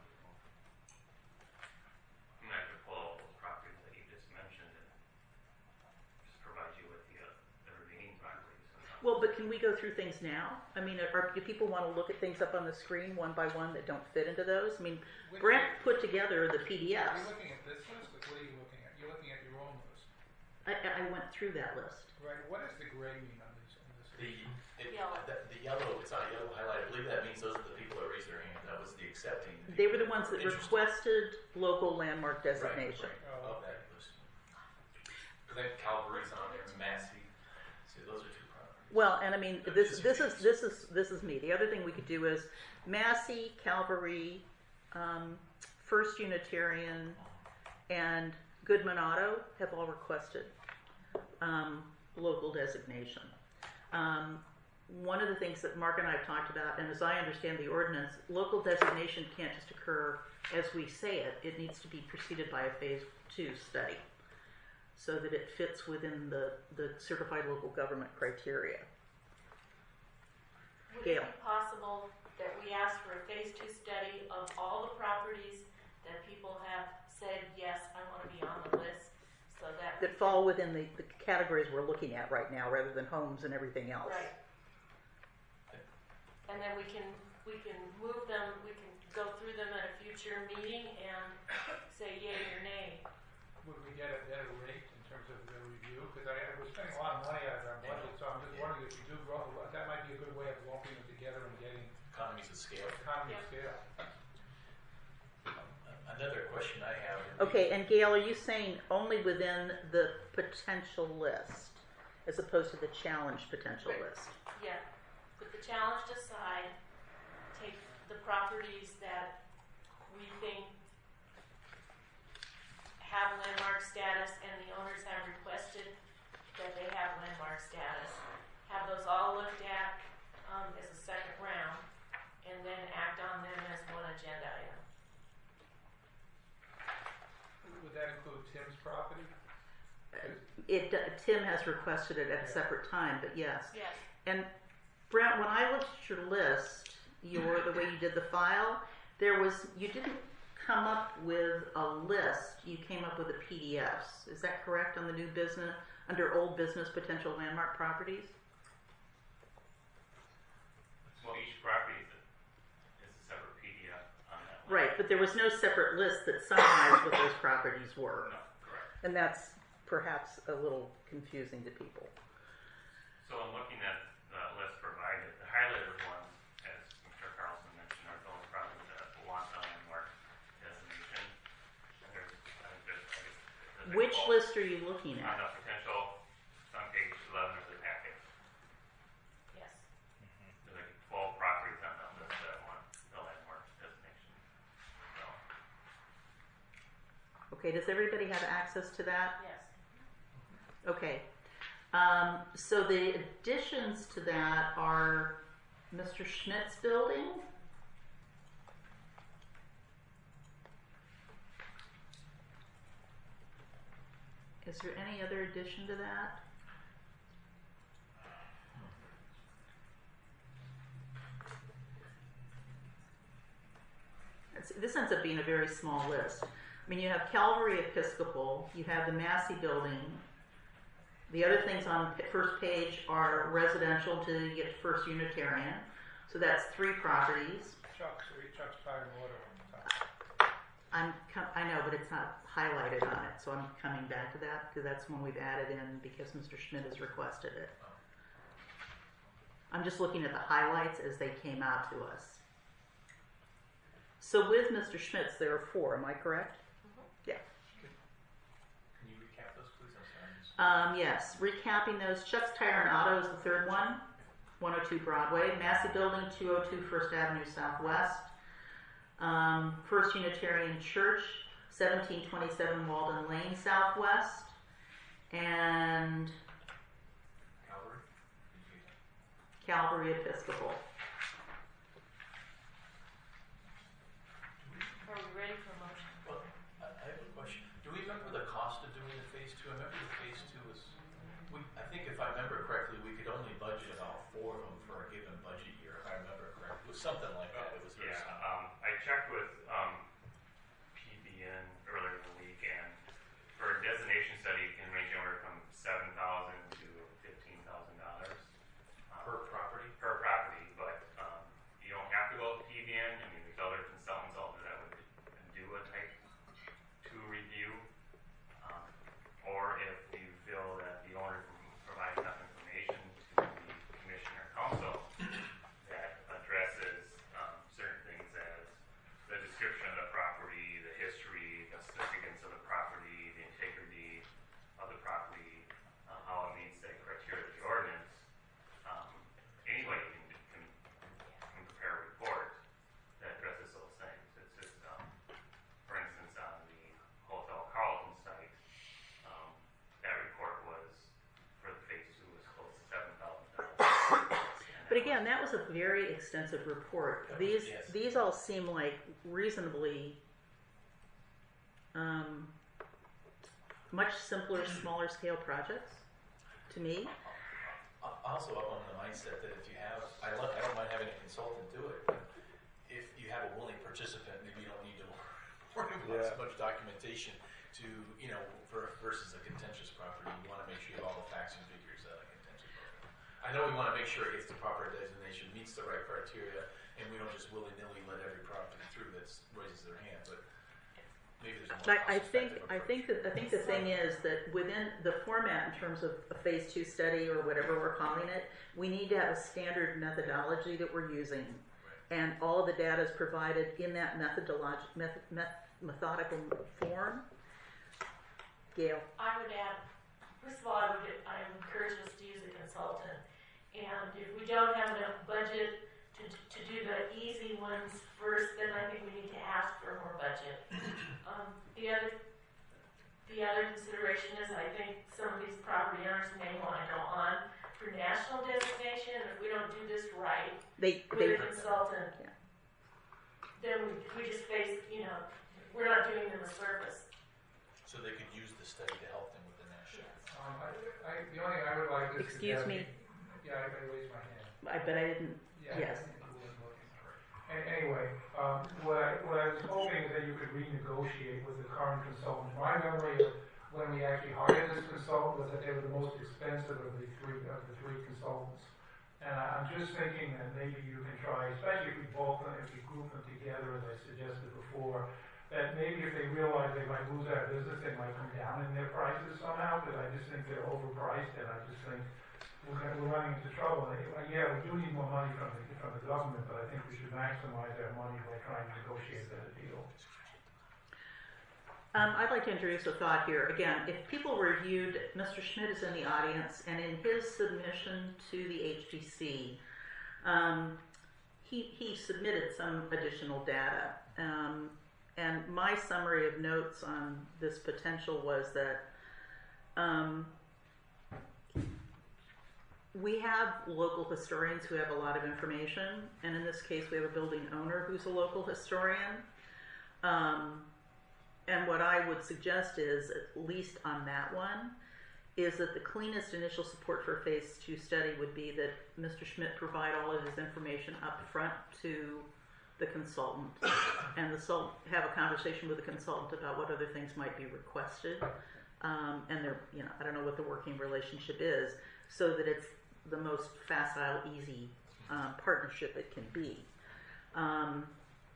Speaker 7: I'm gonna have to pull out those properties that you just mentioned and just provide you with the, uh, the remaining properties.
Speaker 1: Well, but can we go through things now? I mean, are, do people want to look at things up on the screen one by one that don't fit into those? I mean, Brent put together the P D
Speaker 2: Are
Speaker 1: Fs.
Speaker 2: you looking at this list, or what are you looking at? You're looking at your own list,
Speaker 1: I, I went through that list.
Speaker 2: right? What does the gray mean on this, on this?
Speaker 8: The, it,
Speaker 9: Yellow.
Speaker 8: the, the yellow, it's on yellow highlight. I believe that means those are the people that raised their hand. That was the accepting.
Speaker 1: They were the ones that
Speaker 8: Interesting.
Speaker 1: requested local landmark
Speaker 8: Right,
Speaker 1: designation.
Speaker 8: right, of that list. Because then Calvary's on there, Massey. So those are two properties.
Speaker 1: Well, and I mean, this this is this is this is me. The other thing we could do is Massey, Calvary, um, First Unitarian, and Goodman Auto have all requested um, local designation. Um, one of the things that Mark and I have talked about, and as I understand the ordinance, local designation can't just occur as we say it. It needs to be preceded by a phase two study, so that it fits within the, the certified local government criteria.
Speaker 9: Would
Speaker 1: Gail.
Speaker 9: it be possible that we ask for a phase two study of all the properties that people have said, yes, I want to be on the list, so that.
Speaker 1: That fall within the, the categories we're looking at right now, rather than homes and everything else.
Speaker 9: Right. And then we can, we can move them, we can go through them at a future meeting and say yay or nay.
Speaker 3: Would we get a better rate in terms of the review? Because I, we're spending a lot of money out of our budget, so I'm just wondering if we do, grow- that might be a good way of lumping them together and getting
Speaker 8: Economies of scale.
Speaker 3: economy of scale.
Speaker 8: Another question I have.
Speaker 1: Okay, and Gail, are you saying only within the potential list, as opposed to the challenge potential
Speaker 9: Right.
Speaker 1: list?
Speaker 9: Yeah, put the challenge aside, take the properties that we think have landmark status and the owners have requested that they have landmark status. Have those all looked at, um, as a second round, and then act on them as one agenda item.
Speaker 3: Would that include Tim's property?
Speaker 1: It, uh, Tim has requested it at a separate time, but yes.
Speaker 9: Yes.
Speaker 1: And Brent, when I looked at your list, your the way you did the file, there was you didn't come up with a list. You came up with the P D Fs. Is that correct on the new business under old business potential landmark properties?
Speaker 7: Well, each property is a, is a separate P D F on that. one.
Speaker 1: Right, but there was no separate list that summarized what those properties were,
Speaker 7: No, correct.
Speaker 1: and that's perhaps a little confusing to people.
Speaker 7: So I'm looking at the list provided, the highlighted ones, as Mister Carlson mentioned, are the only properties that want the landmark designation. And there's, I think there's, I guess, there's like
Speaker 1: Which
Speaker 7: twelve
Speaker 1: list are you looking
Speaker 7: on
Speaker 1: at?
Speaker 7: the potential, it's on page eleven of the packet.
Speaker 9: Yes.
Speaker 7: There's like twelve properties on that list that want the landmark.
Speaker 1: Okay, does everybody have access to that?
Speaker 9: Yes.
Speaker 1: Okay. Um, so the additions to that are Mister Schmidt's building. Is there any other addition to that? It's, this ends up being a very small list. I mean, you have Calvary Episcopal, you have the Massey building. The other things on the first page are residential to you get First Unitarian. So that's three properties.
Speaker 3: Chuck's, Chuck's Fire and Water on the top.
Speaker 1: I'm, com- I know, but it's not highlighted on it, so I'm coming back to that because that's one we've added in because Mister Schmidt has requested it. I'm just looking at the highlights as they came out to us. So with Mister Schmidt's, there are four. Am I correct?
Speaker 9: Mm-hmm.
Speaker 1: Yeah.
Speaker 8: Can you recap those, please? I'm sorry.
Speaker 1: Um, yes. Recapping those, Chuck's Tire and Auto is the third one, one oh two Broadway. Massey Building, two oh two First Avenue Southwest. Um, First Unitarian Church, seventeen twenty-seven Walden Lane Southwest. And
Speaker 8: Calvary?
Speaker 1: Calvary Episcopal.
Speaker 9: Are we ready for a motion?
Speaker 8: Well, I I have a question. Do we remember the cost of doing the phase two? I remember the phase two was, we, I think if I remember correctly, we could only budget about four of them for a given budget year, if I remember correctly. It was something like that. It was very
Speaker 7: Yeah,
Speaker 8: simple.
Speaker 7: um, I checked with, um, P B N earlier in the week, and for a destination study, it can range anywhere from seven thousand to fifteen thousand dollars.
Speaker 8: Per property?
Speaker 7: Per property, but, um, you don't have to go with P B N. I mean, there's other consultants out there that would do a type two review. Um, or if you feel that the owner can provide enough information to the commission or council that addresses, um, certain things as the description of the property, the history, the significance of the property, the integrity of the property, uh, how it meets the criteria of the ordinance. Um, anybody can, can, can prepare a report that addresses those things. It's just, um, for instance, on the Hotel Carlton site, um, that report was, for the phase two, was close to seven thousand dollars.
Speaker 1: But again, that was a very extensive report. These
Speaker 8: Yes.
Speaker 1: these all seem like reasonably um, much simpler, smaller scale projects to me.
Speaker 8: Uh, Also, I'm on the mindset that if you have, I, lo- I don't mind having a consultant do it, but if you have a willing participant, maybe you don't need to worry about
Speaker 5: Yeah.
Speaker 8: so much documentation to, you know, for, versus a contentious property. You want to make sure you have all the facts and figures that a contentious property. I know we want to make sure it gets the proper designation, meets the right criteria, and we don't just willy-nilly let every property through that raises their hand, but maybe there's a more
Speaker 1: But I think
Speaker 8: cost-effective
Speaker 1: I
Speaker 8: approach.
Speaker 1: think that I think the thing is that within the format in terms of a phase two study or whatever we're calling it, we need to have a standard methodology that we're using, and all of the data is provided in that methodology method, meth, methodical form. Gail.
Speaker 9: I would add, first of all, I would, I would encourage us to use a consultant. And if we don't have enough budget to, to do the easy ones first, then I think we need to ask for more budget. Um, the other, the other consideration is I think some of these property owners may want to go on for national designation. If we don't do this right
Speaker 1: They
Speaker 9: with
Speaker 1: they
Speaker 9: a consultant,
Speaker 1: Yeah.
Speaker 9: then we, we just face, you know, we're not doing them a service.
Speaker 8: So they could use the study to help them with the national.
Speaker 3: Um, I, I, the only thing I would like to
Speaker 1: Excuse
Speaker 3: suggest-
Speaker 1: me.
Speaker 3: Yeah, I, I raised my hand.
Speaker 1: I bet I didn't.
Speaker 3: Yeah,
Speaker 1: Yes.
Speaker 3: I think it was looking. A- Anyway, um, what I, what I was hoping is that you could renegotiate with the current consultant. My memory of when we actually hired this consultant was that they were the most expensive of the three, of the three consultants. And I- I'm just thinking that maybe you can try, especially if we bulk them, if we group them together, as I suggested before, that maybe if they realize they might lose our business, they might come down in their prices somehow, because I just think they're overpriced, and I just think we're, gonna- we're running into trouble. And, uh, yeah, we do need more money from the, from the government, but I think we should maximize our money by trying to negotiate a better deal.
Speaker 1: Um, I'd like to introduce a thought here. Again, if people reviewed, Mister Schmidt is in the audience, and in his submission to the H P C, um, he, he submitted some additional data. Um, And my summary of notes on this potential was that um, we have local historians who have a lot of information, and in this case we have a building owner who's a local historian. Um, and what I would suggest is, at least on that one, is that the cleanest initial support for phase two study would be that Mister Schmidt provide all of his information up front to the consultant, and the consultant have a conversation with the consultant about what other things might be requested, um, and they're, you know, I don't know what the working relationship is, so that it's the most facile, easy um, partnership it can be. Um,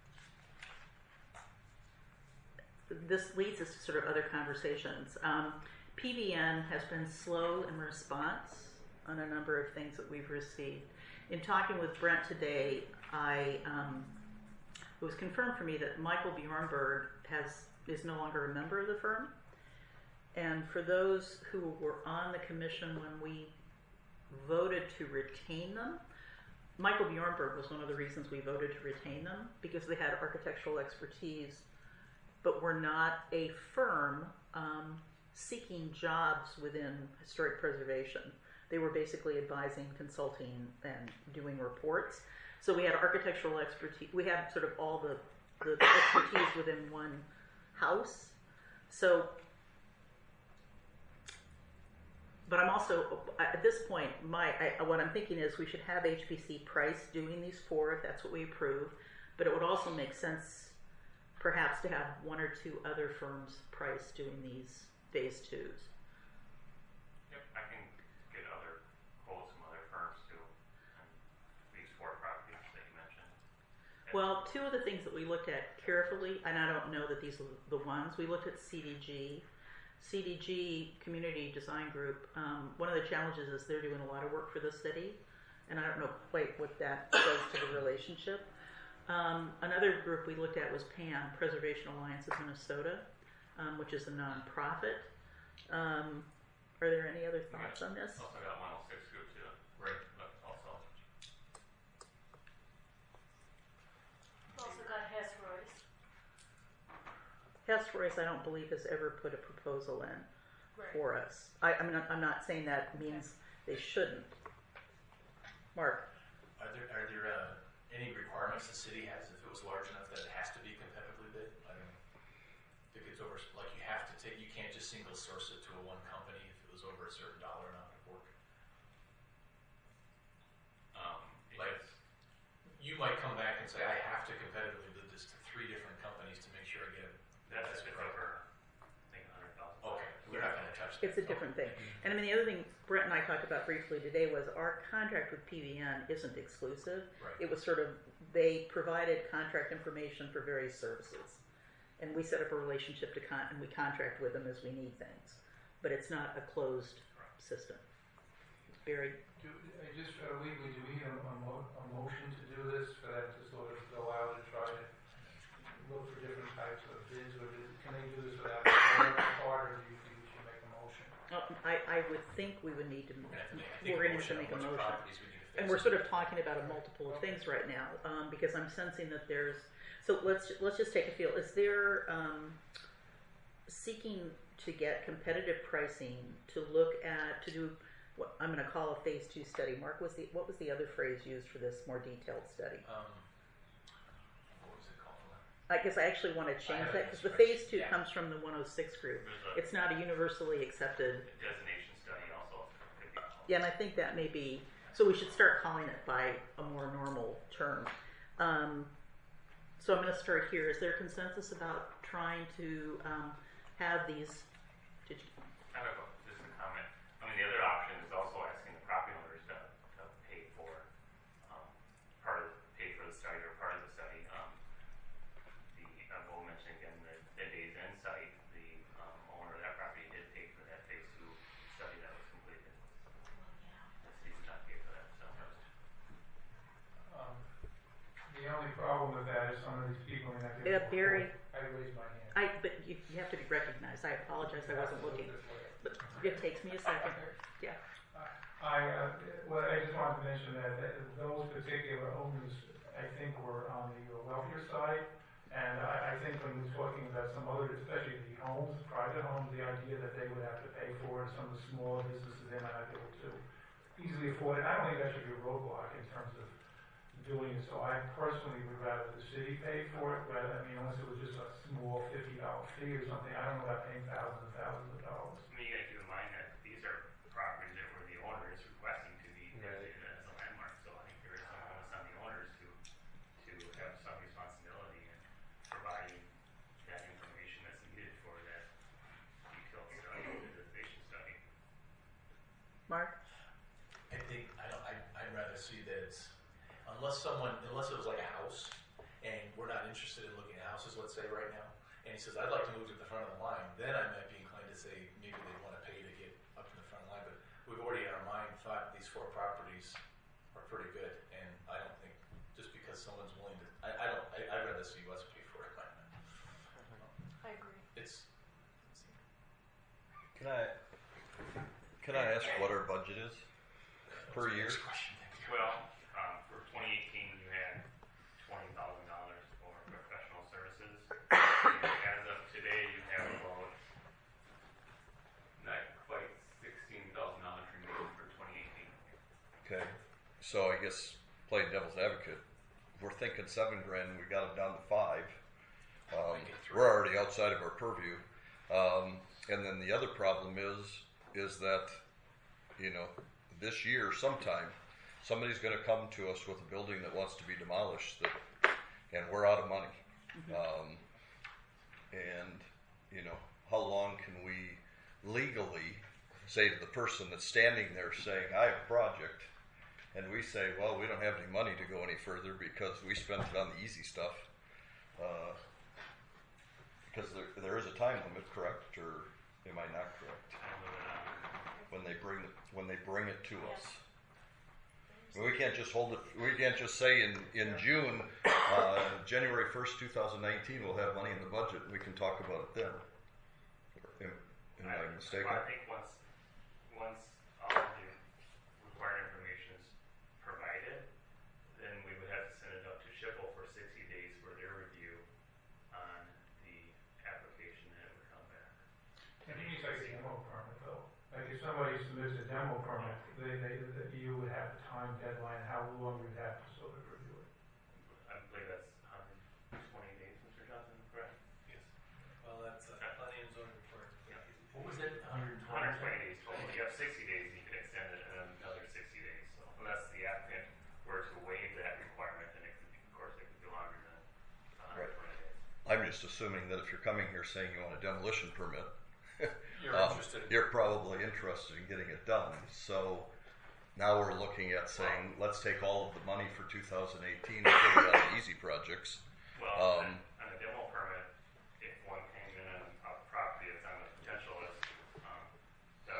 Speaker 1: this leads us to sort of other conversations. Um, P V N has been slow in response on a number of things that we've received. In talking with Brent today, I um, it was confirmed for me that Michael Bjornberg has is no longer a member of the firm. And for those who were on the commission when we voted to retain them, Michael Bjornberg was one of the reasons we voted to retain them, because they had architectural expertise, but were not a firm um, seeking jobs within historic preservation. They were basically advising, consulting, and doing reports. So we had architectural expertise. We had sort of all the, the expertise within one house. So, but I'm also, at this point, my I, what I'm thinking is we should have H P C Price doing these four, if that's what we approve. But it would also make sense, perhaps, to have one or two other firms, Price, doing these phase twos.
Speaker 7: Yep, I can get other quotes from other firms too, and these four properties that you mentioned.
Speaker 1: Well, two of the things that we looked at carefully, and I don't know that these are the ones, we looked at C D G. C D G, Community Design Group, um, one of the challenges is they're doing a lot of work for the city, and I don't know quite what that does to the relationship. Um, another group we looked at was PAM, Preservation Alliance of Minnesota, um, which is a nonprofit. Um, are there any other thoughts on this?
Speaker 7: Also got one oh six group too. Right. But also.
Speaker 9: Also got Hess Royce.
Speaker 1: Hess Royce, I don't believe, has ever put a proposal in
Speaker 9: Right.
Speaker 1: for us. I, I mean, I'm not saying that means they shouldn't. Mark?
Speaker 8: Are there, are there uh, any requirements the city has if it was large enough that it has to be competitively bid? I don't think it's over, like you have to take, you can't just single source it to a one company if it was over a certain dollar amount of work.
Speaker 7: Um,
Speaker 8: Like,
Speaker 7: because
Speaker 8: you might come back and say, I have to competitively bid this to three different companies to make sure I get it.
Speaker 7: that's if it's over, I think, a hundred thousand.
Speaker 8: Okay, we're not gonna touch that.
Speaker 1: It's a different thing. And I mean, the other thing Brett and I talked about briefly today was our contract with P V N isn't exclusive.
Speaker 8: Right.
Speaker 1: It was sort of, they provided contract information for various services. And we set up a relationship to con, and we contract with them as we need things. But it's not a closed system. Barry?
Speaker 3: Do, I just, uh, legally, do we need a, a, mo- a motion to do this, for them to sort of go out and try to look for different types of bids, or do, can they do this without a part, or do you think we should make a motion?
Speaker 1: Oh, I, I would think we would need to,
Speaker 8: We're gonna have to make, I think,
Speaker 1: we're
Speaker 8: a
Speaker 1: going to
Speaker 8: motion
Speaker 1: make a
Speaker 8: on which
Speaker 1: motion.
Speaker 8: properties we need to fix.
Speaker 1: And we're sort of talking about a multiple of things right now, um, because I'm sensing that there's, so let's, let's just take a feel. Is there, um, seeking to get competitive pricing to look at, to do what I'm going to call a phase two study? Mark, was the, what was the other phrase used for this more detailed study?
Speaker 8: Um, what was it called?
Speaker 1: I guess I actually want to change
Speaker 8: have
Speaker 1: that,
Speaker 8: it
Speaker 1: because the
Speaker 8: spreadsheet,
Speaker 1: phase two
Speaker 7: yeah.
Speaker 1: comes from the one oh six group.
Speaker 7: There's a
Speaker 1: It's not a universally accepted.
Speaker 7: designation study also. could be called.
Speaker 1: Yeah, and I think that may be, so we should start calling it by a more normal term. Um, so I'm going to start here. Is there consensus about trying to um, have these? Did you,
Speaker 7: I have a, just a comment. I mean, the other option is also asking the property owners to, to pay for, um, part of, pay for the study or part of the study. Um, the, I will mention again, the, the Days End site, the, um, owner of that property did pay for that phase two study that was completed. The city did not pay for that, so.
Speaker 3: Um, the only problem with that is some of these people may not get.
Speaker 1: Yeah, Barry.
Speaker 3: I raised my hand.
Speaker 1: I, but you, you have to be recognized. I apologize, I wasn't looking. But it takes me a second. Yeah.
Speaker 3: I, uh, well, I just wanted to mention that, that those particular owners, I think, were on the wealthier side, And I, I think when we're talking about some other, especially the homes, private homes, the idea that they would have to pay for it, some of the smaller businesses, they might not be able to easily afford it. I don't think that should be a roadblock in terms of doing it. So I personally would rather the city pay for it, rather, I mean, unless it was just a small fifty dollar fee or something. I don't know about paying thousands and thousands of dollars.
Speaker 7: I mean, you gotta keep in mind that these are properties that where the owner is requesting to be designated as a landmark, so I think there is some onus on the owners to, to have some responsibility in providing that information that's needed for that detailed study, the designation study.
Speaker 1: Mark?
Speaker 8: I think, I don't, I, I'd rather see that it's, unless someone, unless it was like a house, and we're not interested in looking at houses, let's say, right now, and he says, I'd like to move to the front of the line, then I might be inclined to say, maybe they want to pay to get up to the front of the line, but we've already in our mind thought these four properties are pretty good, and I don't think, just because someone's willing to, I, I don't, I, I'd rather see us pay for it.
Speaker 9: I agree.
Speaker 8: It's,
Speaker 5: Can I, can I ask what our budget is per year?
Speaker 8: question, thank you.
Speaker 7: Well, um, for twenty eighteen, you had twenty thousand dollars for professional services. As of today, you have about not quite sixteen thousand dollars remaining for twenty eighteen.
Speaker 5: Okay, so I guess playing devil's advocate, we're thinking seven grand, we got it down to five. Um, we're already outside of our purview. Um, and then the other problem is, is that, you know, this year sometime, somebody's gonna come to us with a building that wants to be demolished that, and we're out of money. Um, and, you know, how long can we legally say to the person that's standing there saying, I have a project, and we say, well, we don't have any money to go any further because we spent it on the easy stuff. Uh, because there, there is a time limit, correct, or am I not correct? When they bring it, when they bring it to us. I mean, we can't just hold it, we can't just say in, in June, uh, January first, two thousand nineteen, we'll have money in the budget and we can talk about it then. Am, am I mistaken?
Speaker 7: Well, I think once, once all of the required information is provided, then we would have to send it up to SHPO for sixty days for their review on the application, and it would come back.
Speaker 3: And you need like a demo permit though. Like if somebody submits a demo permit, they, they, that you would have a time deadline, how long you'd have to sort of review it.
Speaker 7: I believe that's one hundred twenty days, Mister Johnson, correct?
Speaker 8: Yes.
Speaker 10: Well, that's uh, planning and zoning report.
Speaker 8: What was it, one hundred
Speaker 7: one hundred twenty days total. You have sixty days, you can extend it another sixty days. So unless the applicant were to waive that requirement, then it could, of course, it could be longer than one hundred twenty days.
Speaker 5: I'm just assuming that if you're coming here saying you want a demolition permit,
Speaker 10: You're
Speaker 5: um,
Speaker 10: interested.
Speaker 5: you're probably interested in getting it done. So now we're looking at saying, let's take all of the money for two thousand eighteen and put it on the easy projects.
Speaker 7: Well,
Speaker 5: Um,
Speaker 7: on a demo permit, if one came in on a property that's on the potential list, um, the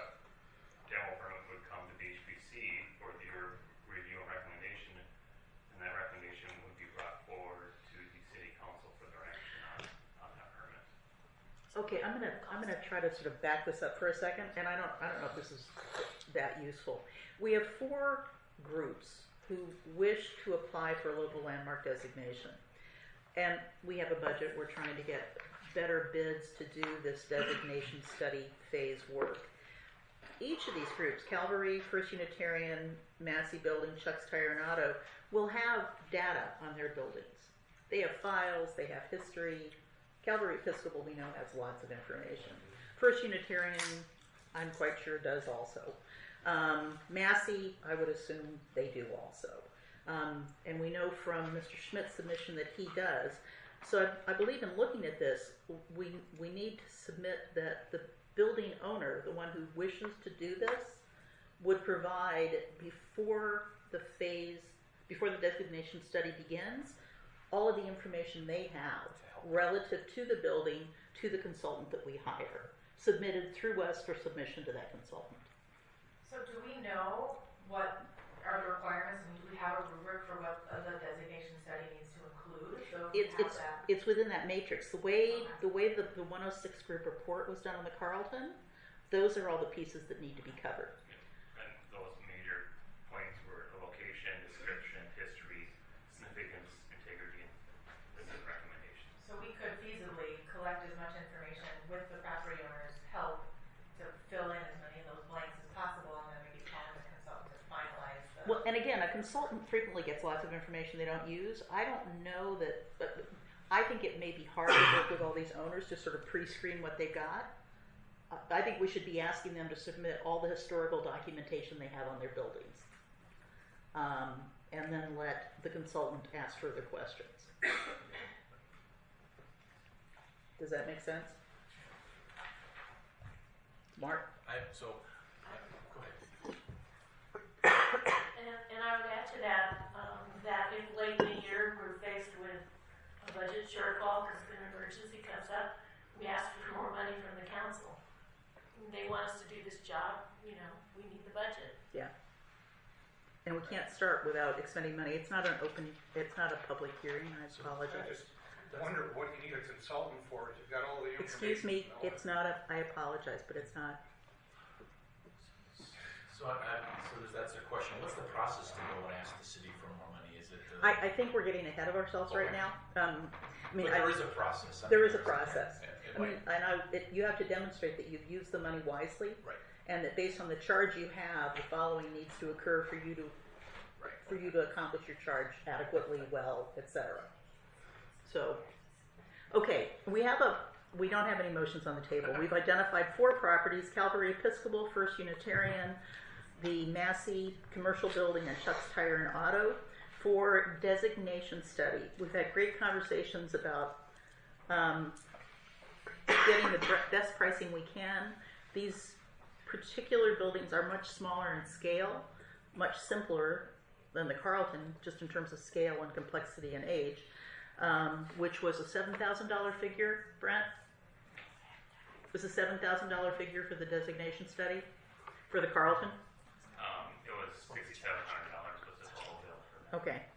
Speaker 7: demo permit would come to the H P C for your review and recommendation, and that recommendation would be brought forward to the city council for their action on, on that permit.
Speaker 1: Okay, I'm gonna I'm gonna try to sort of back this up for a second, and I don't I don't know if this is that useful. We have four groups who wish to apply for a local landmark designation, and we have a budget. We're trying to get better bids to do this designation study phase work. Each of these groups, Calvary, First Unitarian, Massey Building, Chuck's Tire and Auto, will have data on their buildings. They have files, they have history. Calvary Episcopal, we know, has lots of information. First Unitarian, I'm quite sure, does also. Um, Massey, I would assume they do also. Um, and we know from Mister Schmidt's submission that he does. So I, I believe in looking at this, we, we need to submit that the building owner, the one who wishes to do this, would provide before the phase, before the designation study begins, all of the information they have relative to the building, to the consultant that we hire, submitted through us for submission to that consultant.
Speaker 6: So do we know what are the requirements, and do we have a rubric for what the designation study needs to include? So if we
Speaker 1: It's
Speaker 6: have
Speaker 1: it's
Speaker 6: that,
Speaker 1: it's within that matrix. The way
Speaker 6: Okay.
Speaker 1: the way the, the one oh six group report was done on the Carlton, those are all the pieces that need to be covered.
Speaker 7: And those major points were the location, description, history, significance, integrity, and business recommendations.
Speaker 6: so
Speaker 1: consultant frequently gets lots of information they don't use. I don't know that, but I think it may be hard to work with all these owners to sort of pre-screen what they've got. Uh, I think we should be asking them to submit all the historical documentation they have on their buildings. Um, and then let the consultant ask further questions. Does that make sense? Mark?
Speaker 8: I, so, I, go ahead.
Speaker 9: And, and I would add to that, um, that if late in the year we're faced with a budget shortfall because an emergency comes up, we ask for more money from the council. They want us to do this job, you know, we need the budget.
Speaker 1: Yeah. And we can't start without expending money. It's not an open, it's not a public hearing. I
Speaker 2: I
Speaker 1: apologize.
Speaker 2: just wonder what you need a consultant for, if you've got all the information.
Speaker 1: Excuse me,
Speaker 2: and all
Speaker 1: it's
Speaker 2: that.
Speaker 1: not a, I apologize, but it's not.
Speaker 8: So, I, I, so there's, that's a question. What's the process to go and ask the city for more money? Is it? Uh,
Speaker 1: I, I think we're getting ahead of ourselves right
Speaker 8: Okay.
Speaker 1: now. Um, I mean,
Speaker 8: but there
Speaker 1: I,
Speaker 8: is a process. I
Speaker 1: there
Speaker 8: mean,
Speaker 1: is a process.
Speaker 8: It, it
Speaker 1: I mean,
Speaker 8: might-
Speaker 1: and I, it, you have to demonstrate that you've used the money wisely,
Speaker 8: right.
Speaker 1: and that based on the charge you have, the following needs to occur for you to,
Speaker 8: Right.
Speaker 1: for you to accomplish your charge adequately, well, et cetera. So, okay, we have a, we don't have any motions on the table. We've identified four properties: Calvary Episcopal, First Unitarian, the Massey Commercial Building, and Chuck's Tire and Auto for designation study. We've had great conversations about um, getting the best pricing we can. These particular buildings are much smaller in scale, much simpler than the Carlton, just in terms of scale and complexity and age, um, which was a seven thousand dollars figure, Brent? Was a seven thousand dollars figure for the designation study for the Carlton?
Speaker 7: Um, it was sixty-seven hundred dollars was the total bill for that.
Speaker 1: Okay.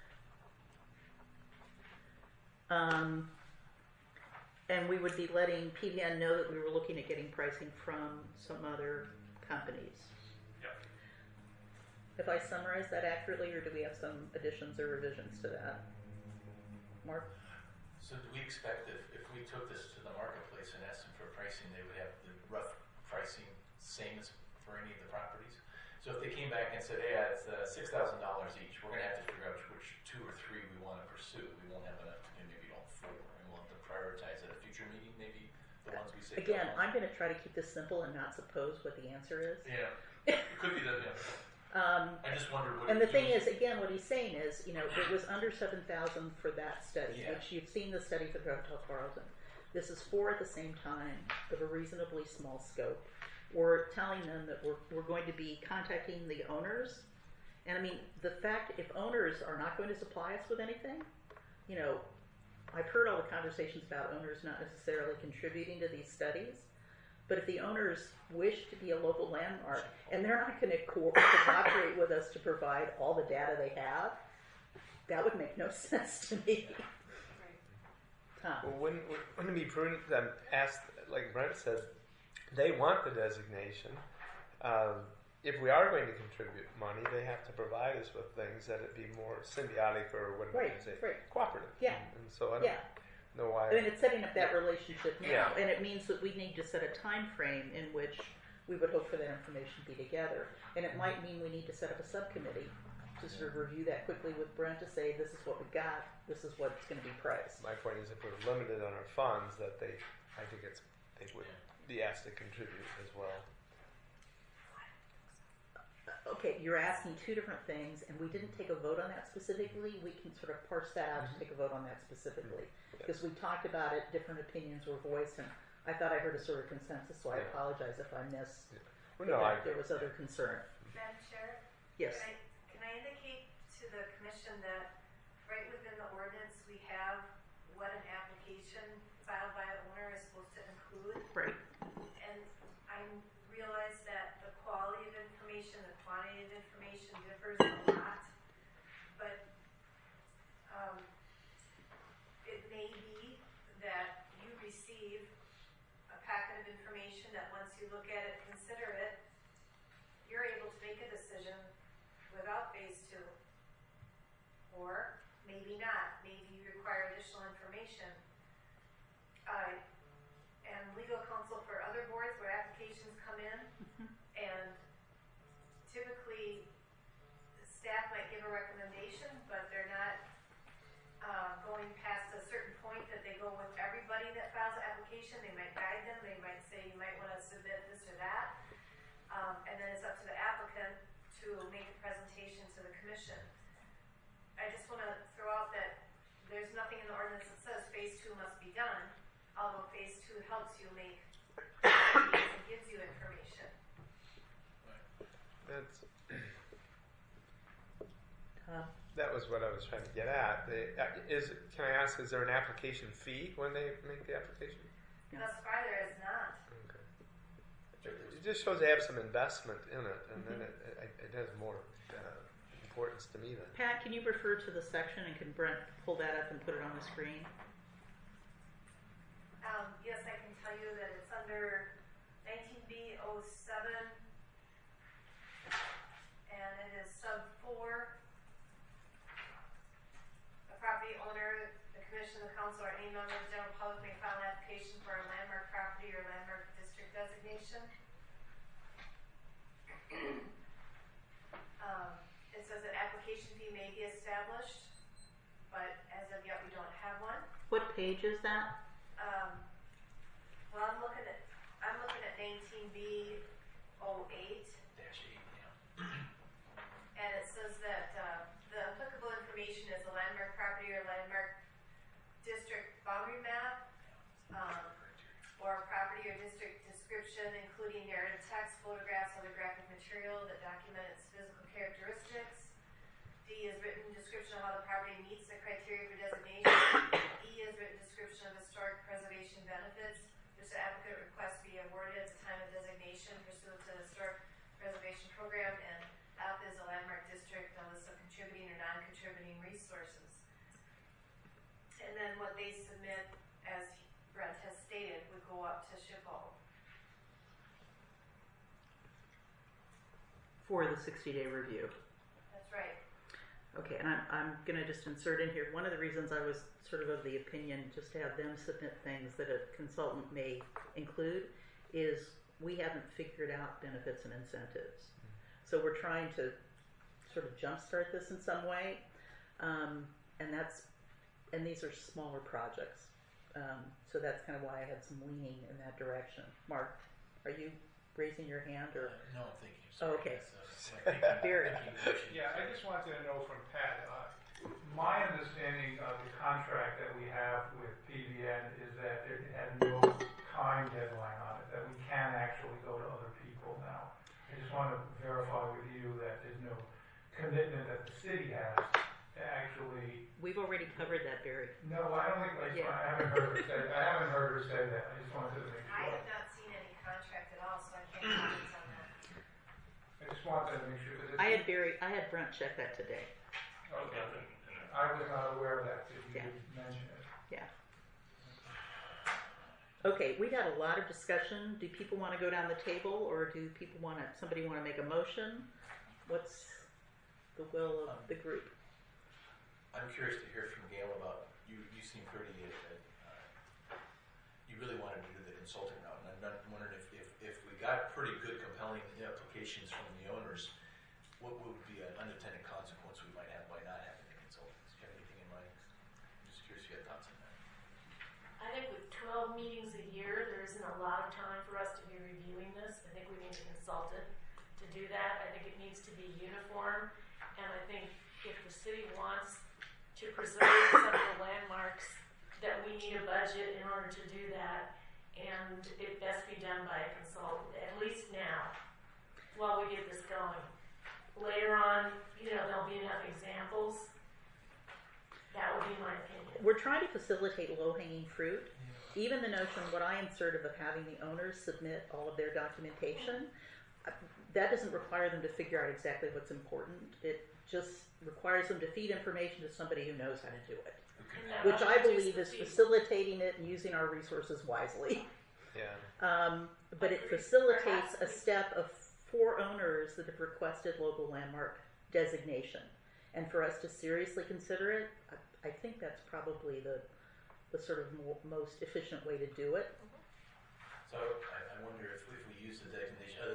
Speaker 1: Um, and we would be letting P V N know that we were looking at getting pricing from some other companies.
Speaker 7: Yep.
Speaker 1: If I summarize that accurately, or do we have some additions or revisions to that? Mark?
Speaker 8: So do we expect that if we took this to the marketplace and asked them for pricing, they would have the rough pricing same as for any of the properties? So if they came back and said, hey, it's uh, six thousand dollars each, we're going to have to figure out which two or three we want to pursue. We won't have enough, and maybe all four, and we'll have to prioritize at a future meeting, maybe the ones we say.
Speaker 1: Again,
Speaker 8: go.
Speaker 1: I'm going to try to keep this simple and not suppose what the answer is.
Speaker 8: Yeah, it could be that, yeah.
Speaker 1: Um,
Speaker 8: I just wonder what.
Speaker 1: and
Speaker 8: it
Speaker 1: the thing
Speaker 8: means.
Speaker 1: is, again, what he's saying is, you know, it was under seven thousand for that study,
Speaker 8: Yeah.
Speaker 1: which you've seen the study for the Hotel Carlton. This is four at the same time of a reasonably small scope. We're telling them that we're, we're going to be contacting the owners. And I mean, the fact, if owners are not going to supply us with anything, you know, I've heard all the conversations about owners not necessarily contributing to these studies. But if the owners wish to be a local landmark and they're not going to co- cooperate with us to provide all the data they have, that would make no sense to me. Tom?
Speaker 11: Well, wouldn't, wouldn't it be prudent to ask, like Brent said, they want the designation. Um, if we are going to contribute money, they have to provide us with things that it be more symbiotic or what do
Speaker 1: Right,
Speaker 11: you say,
Speaker 1: right.
Speaker 11: cooperative.
Speaker 1: Yeah.
Speaker 11: And so I don't
Speaker 1: Yeah.
Speaker 11: know why.
Speaker 1: I mean, it's setting up that relationship now,
Speaker 11: Yeah.
Speaker 1: and it means that we need to set a time frame in which we would hope for that information to be together. And it might mean we need to set up a subcommittee to sort of review that quickly with Brent to say, this is what we've got, this is what's going to be priced.
Speaker 11: My point is, if we're limited on our funds, that they, I think it's, they would be asked to contribute as well.
Speaker 1: Okay, you're asking two different things, and we didn't take a vote on that specifically. We can sort of parse that out to take a vote on that specifically. Because we talked about it, different opinions were voiced, and I thought I heard a sort of consensus, so I
Speaker 11: Yeah.
Speaker 1: apologize if I missed
Speaker 11: Well, no,
Speaker 1: that
Speaker 11: I,
Speaker 1: there was other concern.
Speaker 4: Madam Chair?
Speaker 1: Yes.
Speaker 4: Can I, can I indicate to the commission that right within the ordinance, we have what an application filed by an owner is supposed to include?
Speaker 1: Right.
Speaker 4: And I realize that the quality of information, the quantity of information differs a lot, but um, it may be that you receive a packet of information that once you look at it, consider it, you're able to make a decision without phase two. Or maybe not, maybe you require additional information. I am legal counsel for other boards where applications come in, and typically the staff might give give a recommendation, but they're not uh, going past a certain point that they go with everybody that files an application. They might guide them. They might say you might want to submit this or that. Um, and then it's up to the applicant to make a presentation to the commission. I just want to throw out that there's nothing in the ordinance that says phase two must be done, although phase two helps you make and gives you information.
Speaker 11: That's,
Speaker 1: Uh,
Speaker 11: that was what I was trying to get at. They, uh, is can I ask? Is there an application fee when they make the application?
Speaker 1: Yeah.
Speaker 4: Thus far, there is not.
Speaker 11: Okay. It, it just shows they have some investment in it, and then it, it, it has more uh, importance to me then.
Speaker 1: Pat, can you refer to the section and can Brent pull that up and put it on the screen?
Speaker 4: Um, yes, I can tell you that it's under nineteen B oh seven, and it is sub four. A property owner, the commission, the council, or any member of the general public may file an application for a landmark property or landmark district designation. um, it says that application fee may be established, but as of yet we don't have one.
Speaker 1: What page is that?
Speaker 4: Um, well, I'm looking at I'm looking at nineteen B oh eight,
Speaker 8: Dash eight, yeah.
Speaker 4: and it says that uh, the applicable information is a landmark property or landmark district boundary map, um, or property or district description, including narrative text, photographs, other graphic material that document its physical characteristics. D is written description of how the property meets the criteria for designation. E is written description of historic preservation benefits, which the applicant requests be awarded at the time of designation pursuant to the historic preservation program. And F is a landmark district, a list of contributing or non-contributing resources. And then what they submit, as Brent has stated, would go up to SHPO.
Speaker 1: For the sixty-day review.
Speaker 4: That's right.
Speaker 1: Okay, and I'm, I'm going to just insert in here, one of the reasons I was sort of of the opinion just to have them submit things that a consultant may include is we haven't figured out benefits and incentives. So we're trying to sort of jumpstart this in some way, um, and that's, and these are smaller projects. Um, so that's kind of why I had some leaning in that direction. Mark, are you raising your hand or?
Speaker 8: Uh, no, I'm thinking.
Speaker 1: Oh, okay.
Speaker 8: So, like thinking,
Speaker 1: Very.
Speaker 8: thinking
Speaker 3: Yeah, I just wanted to know from Pat, uh, my understanding of the contract that we have with P V N is that it had no time deadline on it, that we can actually go to other people now. I just want to verify with you that there's no commitment that the city has to actually.
Speaker 1: We've already covered that, Barry.
Speaker 3: No, I don't think, like,
Speaker 1: Yeah.
Speaker 3: I haven't heard her say, I haven't heard her say that. I just wanted to make
Speaker 4: I
Speaker 3: sure.
Speaker 4: have not seen any contract at all, so I can't comment on that.
Speaker 3: I just wanted to make sure. 'Cause
Speaker 1: I
Speaker 3: it's-
Speaker 1: had Barry, I had Brent check that today.
Speaker 3: Okay.
Speaker 7: Nothing in there.
Speaker 3: I was not aware of that, if you
Speaker 1: Yeah.
Speaker 3: did mention it.
Speaker 1: Yeah. Okay, we got a lot of discussion. Do people want to go down the table, or do people want to? Somebody want to make a motion? What's the will of the group?
Speaker 8: I'm curious to hear from Gail about, you, you seem pretty, uh, you really wanted to do the consulting route, and I'm not wondering if, if, if we got pretty good compelling applications from the owners, what would be an unintended consequence we might have by not having the consultants? Do you have anything in mind? I'm just curious if you had thoughts on that.
Speaker 9: I think with twelve meetings a year, there isn't a lot of time for us to be reviewing this. I think we need a consultant to do that. I think it needs to be uniform, and I think if the city wants to preserve some of the landmarks, that we need a budget in order to do that, and it best be done by a consultant, at least now, while we get this going. Later on, you know, there'll be enough examples. That would be my opinion.
Speaker 1: We're trying to facilitate low-hanging fruit. Even the notion, what I inserted of having the owners submit all of their documentation, that doesn't require them to figure out exactly what's important. It just requires them to feed information to somebody who knows how to do it,
Speaker 9: And that
Speaker 1: which I
Speaker 9: also
Speaker 1: believe
Speaker 9: takes
Speaker 1: is
Speaker 9: the fee.
Speaker 1: facilitating it and using our resources wisely.
Speaker 11: Yeah.
Speaker 1: Um, but it facilitates a step of four owners that have requested local landmark designation. And for us to seriously consider it, I, I think that's probably the, the sort of mo- most efficient way to do it.
Speaker 8: So I, I wonder if, if we use the designation other than a phase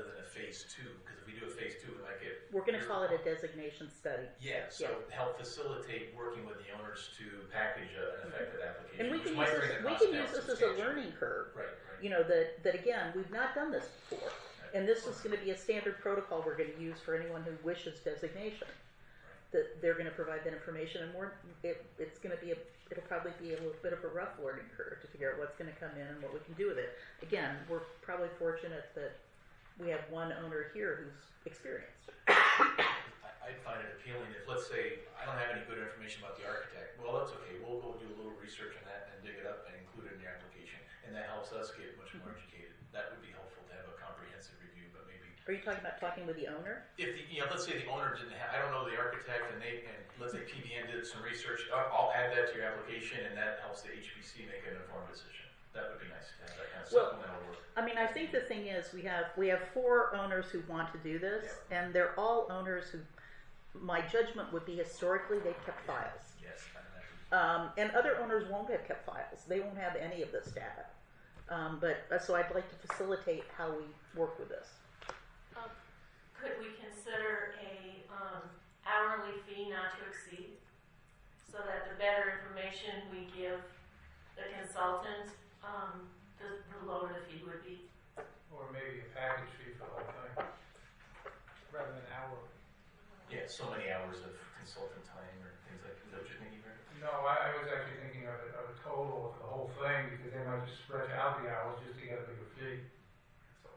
Speaker 8: phase two, because if we do a phase two, we might get.
Speaker 1: We're going to call it a designation study.
Speaker 8: Yeah, so help facilitate working with the owners to package a- an effective application,
Speaker 1: And we
Speaker 8: which
Speaker 1: can
Speaker 8: might
Speaker 1: use
Speaker 8: bring
Speaker 1: this,
Speaker 8: the
Speaker 1: we
Speaker 8: cost
Speaker 1: can
Speaker 8: down
Speaker 1: use this as a
Speaker 8: substantially.
Speaker 1: learning curve.
Speaker 8: Right, right.
Speaker 1: You know, that, that again, we've not done this before. And this is going to be a standard protocol we're going to use for anyone who wishes designation. That they're going to provide that information, and we're, it, it's going to be a, it'll probably be a little bit of a rough learning curve to figure out what's going to come in and what we can do with it. Again, we're probably fortunate that we have one owner here who's experienced.
Speaker 8: I- I'd find it appealing if, let's say, I don't have any good information about the architect. Well, that's okay. We'll go do a little research on that and dig it up and include it in the application, and that helps us get much more educated. That would be helpful to have a comprehensive review, but maybe.
Speaker 1: Are you talking about talking with the owner?
Speaker 8: If the, you know, let's say the owner didn't have, I don't know the architect, and they, and let's say P B N did some research, I'll, I'll add that to your application, and that helps the H B C make an informed decision. That would be nice to have that kind of
Speaker 1: Well,
Speaker 8: supplemental work.
Speaker 1: I mean, I think the thing is, we have we have four owners who want to do this, and they're all owners who, my judgment would be historically they've kept files.
Speaker 8: Yes, I imagine.
Speaker 1: Um, and other owners won't have kept files. They won't have any of this data. Um, but uh, so I'd like to facilitate how we work with this.
Speaker 9: Um, could we consider a um, hourly fee not to exceed, so that the better information we give the consultant, um, the, the lower the fee would be?
Speaker 3: Or maybe a package fee for the whole thing, rather than hourly.
Speaker 8: Yeah, so many hours of consultant time or things like, is that what you're thinking, Brent?
Speaker 3: No, I, I was actually thinking of a, of a total of the whole thing, because they might just stretch out the hours just to get a bigger fee. So,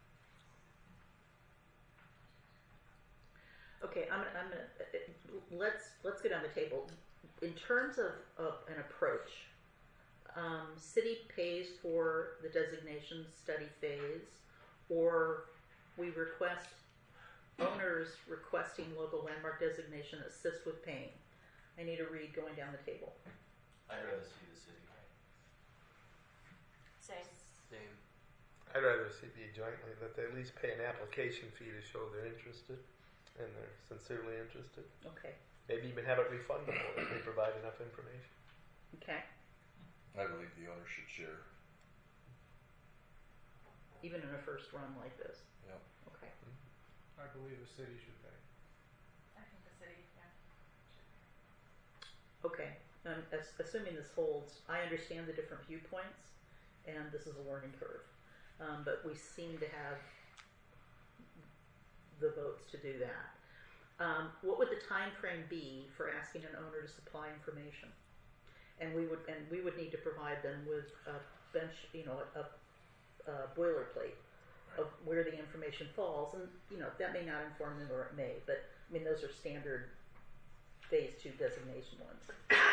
Speaker 1: Okay, I'm gonna, I'm gonna uh, uh, let's let's get on the table. In terms of, of an approach, um, city pays for the designation study phase, or we request owners requesting local landmark designation assist with paying. I need to read going down the table.
Speaker 8: I'd rather see the city.
Speaker 9: Same.
Speaker 11: Same. I'd rather see it be jointly, that they at least pay an application fee to show they're interested and they're sincerely interested.
Speaker 1: Okay.
Speaker 11: Maybe even have it refundable if they provide enough information.
Speaker 1: Okay.
Speaker 5: I believe the owner should share.
Speaker 1: Even in a first run like this.
Speaker 5: Yeah.
Speaker 1: Okay.
Speaker 3: I believe the city should pay.
Speaker 6: I think the city, yeah.
Speaker 1: Okay. Um, as, assuming this holds, I understand the different viewpoints, and this is a learning curve. Um, but we seem to have the votes to do that. Um, what would the time frame be for asking an owner to supply information? And we would and we would need to provide them with a bench, you know, a, a boilerplate of where the information falls, and you know that may not inform them, or it may. But I mean, those are standard phase two designation ones.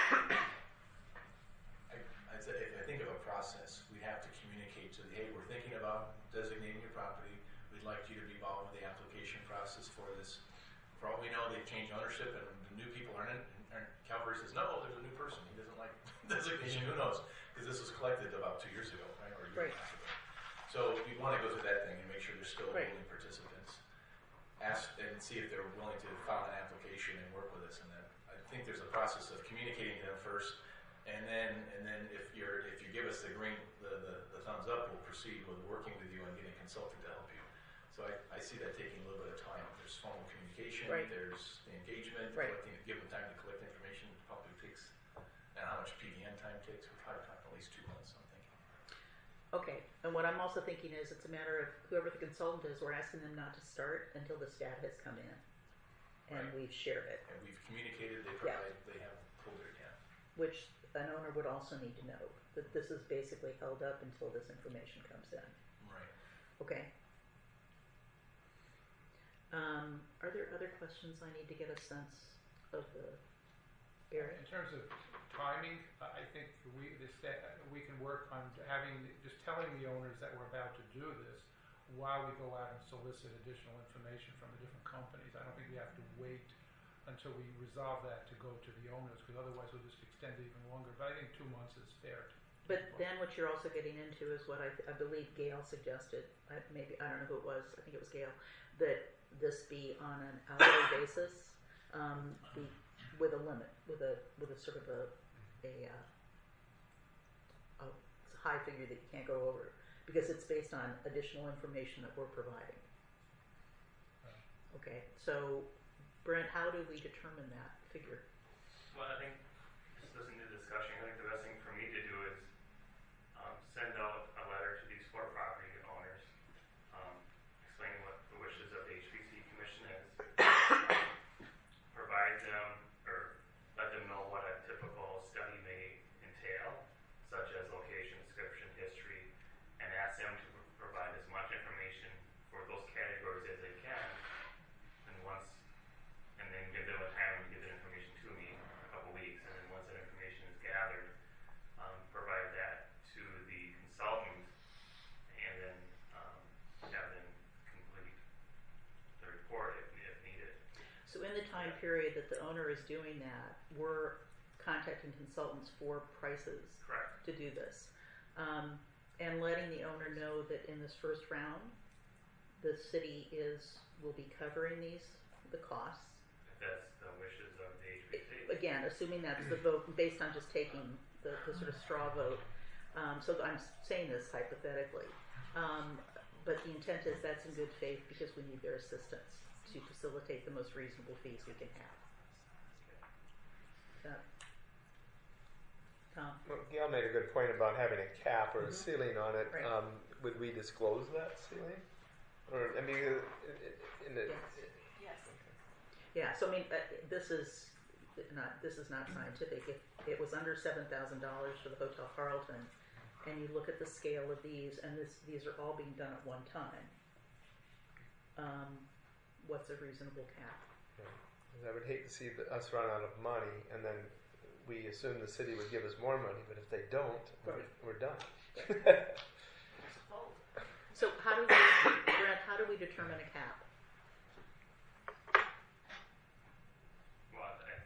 Speaker 8: I, I'd say if I think of a process, we'd have to communicate to the, hey, we're thinking about designating your property. We'd like you to be involved with the application process for this. For all we know, they've changed ownership and the new people aren't in. And Calvary says, no, there's a new person. He doesn't like designation. Who knows? Because this was collected about two years ago, right? Or a year
Speaker 1: Right.
Speaker 8: and a half ago. So we want to go through that thing and make sure there's still
Speaker 1: Right.
Speaker 8: willing participants. Ask and see if they're willing to file an application and work with us. And then I think there's a process of communicating to them first, and then and then if you're if you give us the green the, the, the thumbs up, we'll proceed with working with you and getting a consultant to help you. So I, I see that taking a little bit of time. There's formal communication.
Speaker 1: Right.
Speaker 8: There's the engagement.
Speaker 1: Right.
Speaker 8: Collecting, give them time to collect information. It probably takes. And how much P D N time takes? We're probably talking at least two months. I'm thinking.
Speaker 1: Okay, and what I'm also thinking is it's a matter of whoever the consultant is, we're asking them not to start until this data has come in and
Speaker 8: Right.
Speaker 1: we've shared it,
Speaker 8: And we've communicated. They
Speaker 1: Yeah.
Speaker 8: provide. They have pulled it. Yeah.
Speaker 1: which an owner would also need to know that this is basically held up until this information comes in.
Speaker 8: Right.
Speaker 1: Okay. Um, are there other questions I need to get a sense of the area?
Speaker 3: In terms of timing, I I think we, this, we can work on having, just telling the owners that we're about to do this while we go out and solicit additional information from the different companies. I don't think we have to wait until we resolve that to go to the owners, because otherwise we'll just extend it even longer. But I think two months is fair.
Speaker 1: But then what you're also getting into is what I, I believe Gail suggested, I, maybe, I don't know who it was, I think it was Gail, that this be on an hourly basis, um, be, with a limit, with a, with a sort of a, a, uh, a high figure that you can't go over, because it's based on additional information that we're providing. Okay, so Brent, how do we determine that figure?
Speaker 7: Well, I think, just listening to the discussion, I think the best thing for me to do is um, send out a letter to these four property owners, um, explaining what the wishes of the H P C Commission is, provide them, or let them know what a typical study may entail, such as location, description, history, and ask them to provide as much information for those categories as they can, and once, and then give them a time to give that information to me, a couple weeks, and then once that information is gathered, um, provide that to the consultant, and then um, have them complete the report if, if needed.
Speaker 1: So in the time period that the owner is doing that, we're contacting consultants for prices
Speaker 7: Correct.
Speaker 1: to do this. Um, and letting the owner know that in this first round, the city is, will be covering these, the costs.
Speaker 7: If that's the wishes of the H B C.
Speaker 1: Again, assuming that's the vote based on just taking the, the sort of straw vote. Um, so I'm saying this hypothetically. Um, but the intent is that's in good faith because we need their assistance to facilitate the most reasonable fees we can have. Uh, Tom?
Speaker 11: Well, Gail made a good point about having a cap or a
Speaker 1: Mhm.
Speaker 11: ceiling on it.
Speaker 1: Right.
Speaker 11: Um, would we disclose that ceiling? Or, I mean, uh, in the,
Speaker 1: Yes.
Speaker 9: Yes.
Speaker 1: Yeah, so I mean, uh, this is not, this is not scientific. If it was under seven thousand dollars for the Hotel Carlton, and you look at the scale of these, and this, these are all being done at one time, um, what's a reasonable cap?
Speaker 11: I would hate to see the, us run out of money, and then we assume the city would give us more money, but if they don't,
Speaker 1: Right.
Speaker 11: we're, we're done.
Speaker 1: So how do we, Brent, how do we determine a cap?
Speaker 7: Well, I,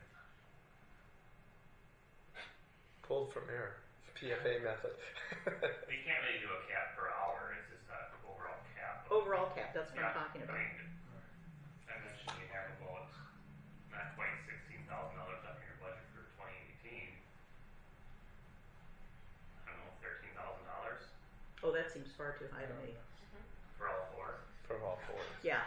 Speaker 11: Pulled from air, P F A method.
Speaker 7: we can't really do a cap per hour, it's just an overall cap.
Speaker 1: Overall cap, that's what
Speaker 7: Yeah,
Speaker 1: I'm talking about.
Speaker 7: I mean, I mentioned we have about not quite sixteen thousand dollars up in your budget for twenty eighteen. I don't know, thirteen thousand dollars
Speaker 1: Oh, that seems far too high to me.
Speaker 7: for all four.
Speaker 11: For all four.
Speaker 1: Yeah.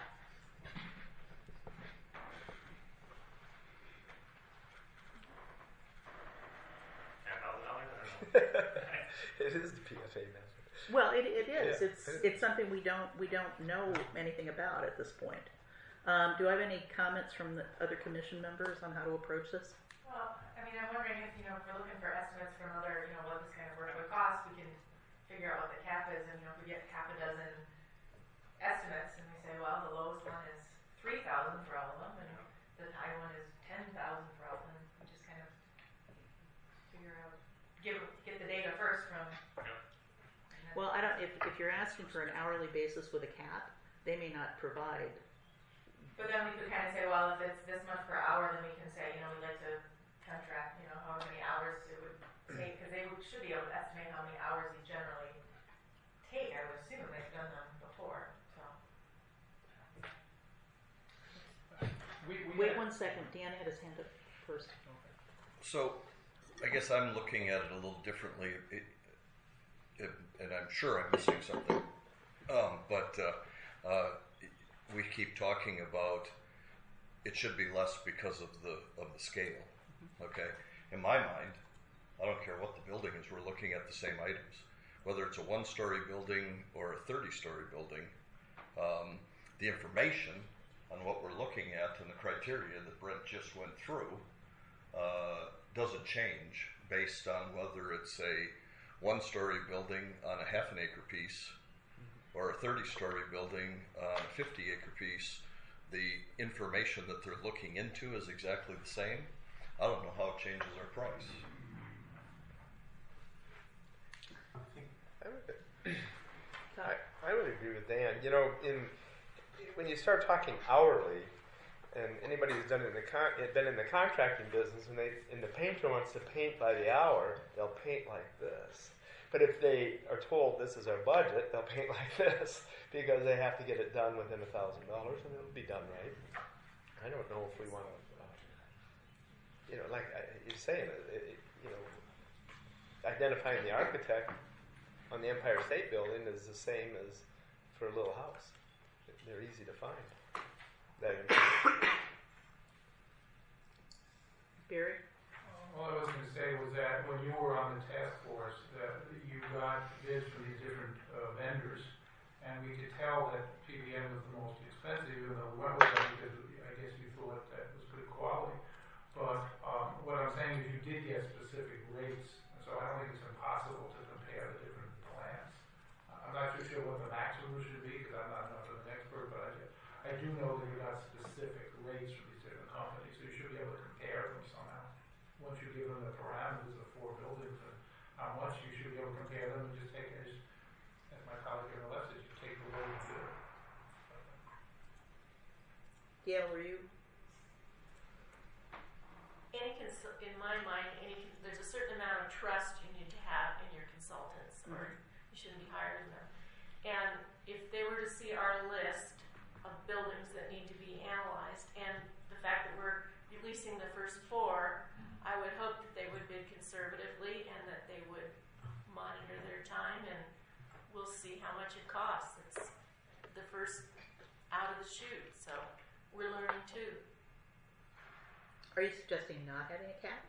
Speaker 7: Ten thousand dollars, I don't know.
Speaker 11: It is the P F A method.
Speaker 1: Well, it, it is.
Speaker 11: Yeah.
Speaker 1: It's it's something we don't we don't know anything about at this point. Um, do I have any comments from the other commission members on how to approach this?
Speaker 6: Well, I mean, I'm wondering if, you know, if we're looking for estimates from other, you know, what this kind of work would cost, we can figure out what the cap is, and, you know, if we get half a dozen estimates, and we say, well, the lowest one is three thousand for all of them, and the high one is ten thousand for all of them, we just kind of figure out, give, get the data first from. and then-
Speaker 1: Well, I don't. If if you're asking for an hourly basis with a cap, they may not provide.
Speaker 6: But then we could kind of say, well, if it's this much per hour, then we can say, you know, we'd like to contract, you know, however many hours it would take, because they would, should be able to estimate how many hours you generally take. I would assume they've done them before, so.
Speaker 3: We, we
Speaker 1: Wait
Speaker 3: had-
Speaker 1: one second. Dan had his hand up first.
Speaker 5: So, I guess I'm looking at it a little differently, it, it, and I'm sure I'm missing something. Um, but uh, uh, we keep talking about it should be less because of the of the scale. Okay, in my mind, I don't care what the building is. We're looking at the same items, whether it's a one-story building or a thirty-story building. Um, the information on what we're looking at and the criteria that Brent just went through uh, doesn't change based on whether it's a one-story building on a half an acre piece or a thirty-story building on a fifty acre piece. The information that they're looking into is exactly the same. I don't know how it changes our price.
Speaker 11: I would, I, I would agree with Dan. You know, in when you start talking hourly, and anybody who's done it in the con- been in the contracting business, when they and the painter wants to paint by the hour, they'll paint like this. But if they are told this is our budget, they'll paint like this because they have to get it done within a thousand dollars, and it'll be done right. I don't know if we want to, uh, you know, like I, you're saying, it, it, you know, identifying the architect on the Empire State Building is the same as for a little house. They're easy to find. that information.
Speaker 1: Barry?
Speaker 3: All I was going to say was that when you were on the task force, that you got bids from these different uh, vendors, and we could tell that P B M was the most expensive, even though we went with them because I guess you thought that was good quality. But um, what I'm saying is you did get specific rates, so I don't think it's impossible to compare the different plans. I'm not too sure what the maximum should be because I'm not enough of an expert, but I, I do know that you got specific rates from these different companies, so you should be able to compare them somehow. Once you give them the parameters of four buildings and how much, you should be able to compare them and just take it as, as my colleague on the left said, you take the low and bid.
Speaker 1: Gail, were you?
Speaker 9: Any cons- in my mind, any con- there's a certain amount of trust you need to have in your consultants, or you shouldn't be hiring them. And if they were to see our list of buildings that need to be analyzed, and the fact that we're releasing the first four, I would hope that they would bid conservatively and that they would monitor their time, and we'll see how much it costs. It's the first out of the chute, so we're learning too.
Speaker 1: Are you suggesting not having a cap?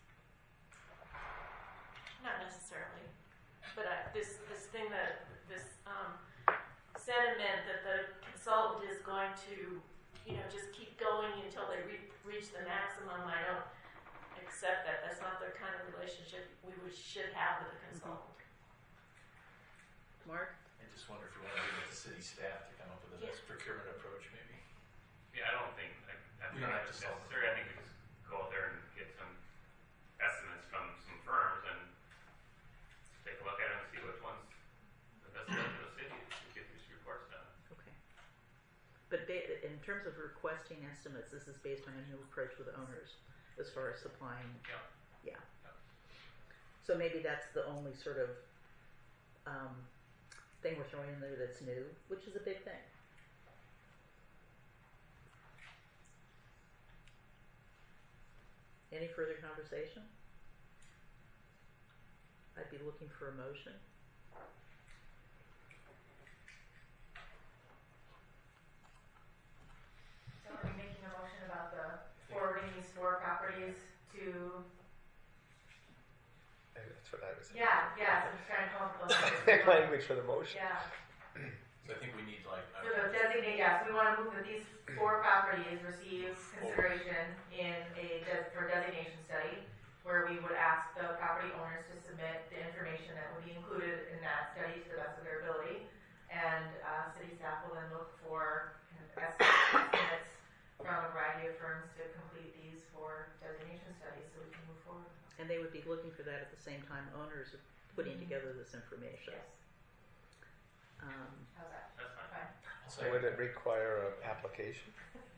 Speaker 9: Not necessarily, but uh, this this thing that this um, sentiment that the consultant is going to, you know, just keep going until they re- reach the maximum. I don't accept that. That's not the kind of relationship we would, should have with a consultant.
Speaker 1: Mark?
Speaker 8: I just wonder if we want to give it to city staff to come up with the next procurement approach, maybe.
Speaker 7: Yeah, I don't think, I, I
Speaker 8: We
Speaker 7: think
Speaker 8: don't have to
Speaker 7: it's
Speaker 8: solve it.
Speaker 7: necessary. I think we just go out there and get some estimates from some firms and take a look at them and see which one's the best fit for the city to get these reports done.
Speaker 1: Okay. But ba- in terms of requesting estimates, this is based on a new approach with owners as far as supplying.
Speaker 7: Yeah.
Speaker 1: Yeah. So maybe that's the only sort of um, thing we're throwing in there that's new, which is a big thing. Any further conversation? I'd be looking for a motion.
Speaker 6: So are we making a motion about the forwarding these four properties to,
Speaker 11: And that's what I was saying.
Speaker 6: yeah, yeah, so I'm just trying to come up with those.
Speaker 11: Language for the motion.
Speaker 6: Yeah,
Speaker 8: So I think we need like.
Speaker 6: so the designate, yes, we want to move that these four properties receive consideration in a, des- for designation study, where we would ask the property owners to submit the information that will be included in that study to the best of their ability. And, uh, city staff will then look for kind of estimates from a variety of firms to complete these four designation studies so we can move forward.
Speaker 1: And they would be looking for that at the same time owners are putting together this information.
Speaker 6: Yes,
Speaker 1: Um,
Speaker 6: how's that?
Speaker 7: That's fine.
Speaker 6: Fine.
Speaker 8: I'll
Speaker 11: So
Speaker 8: say,
Speaker 11: would it require an application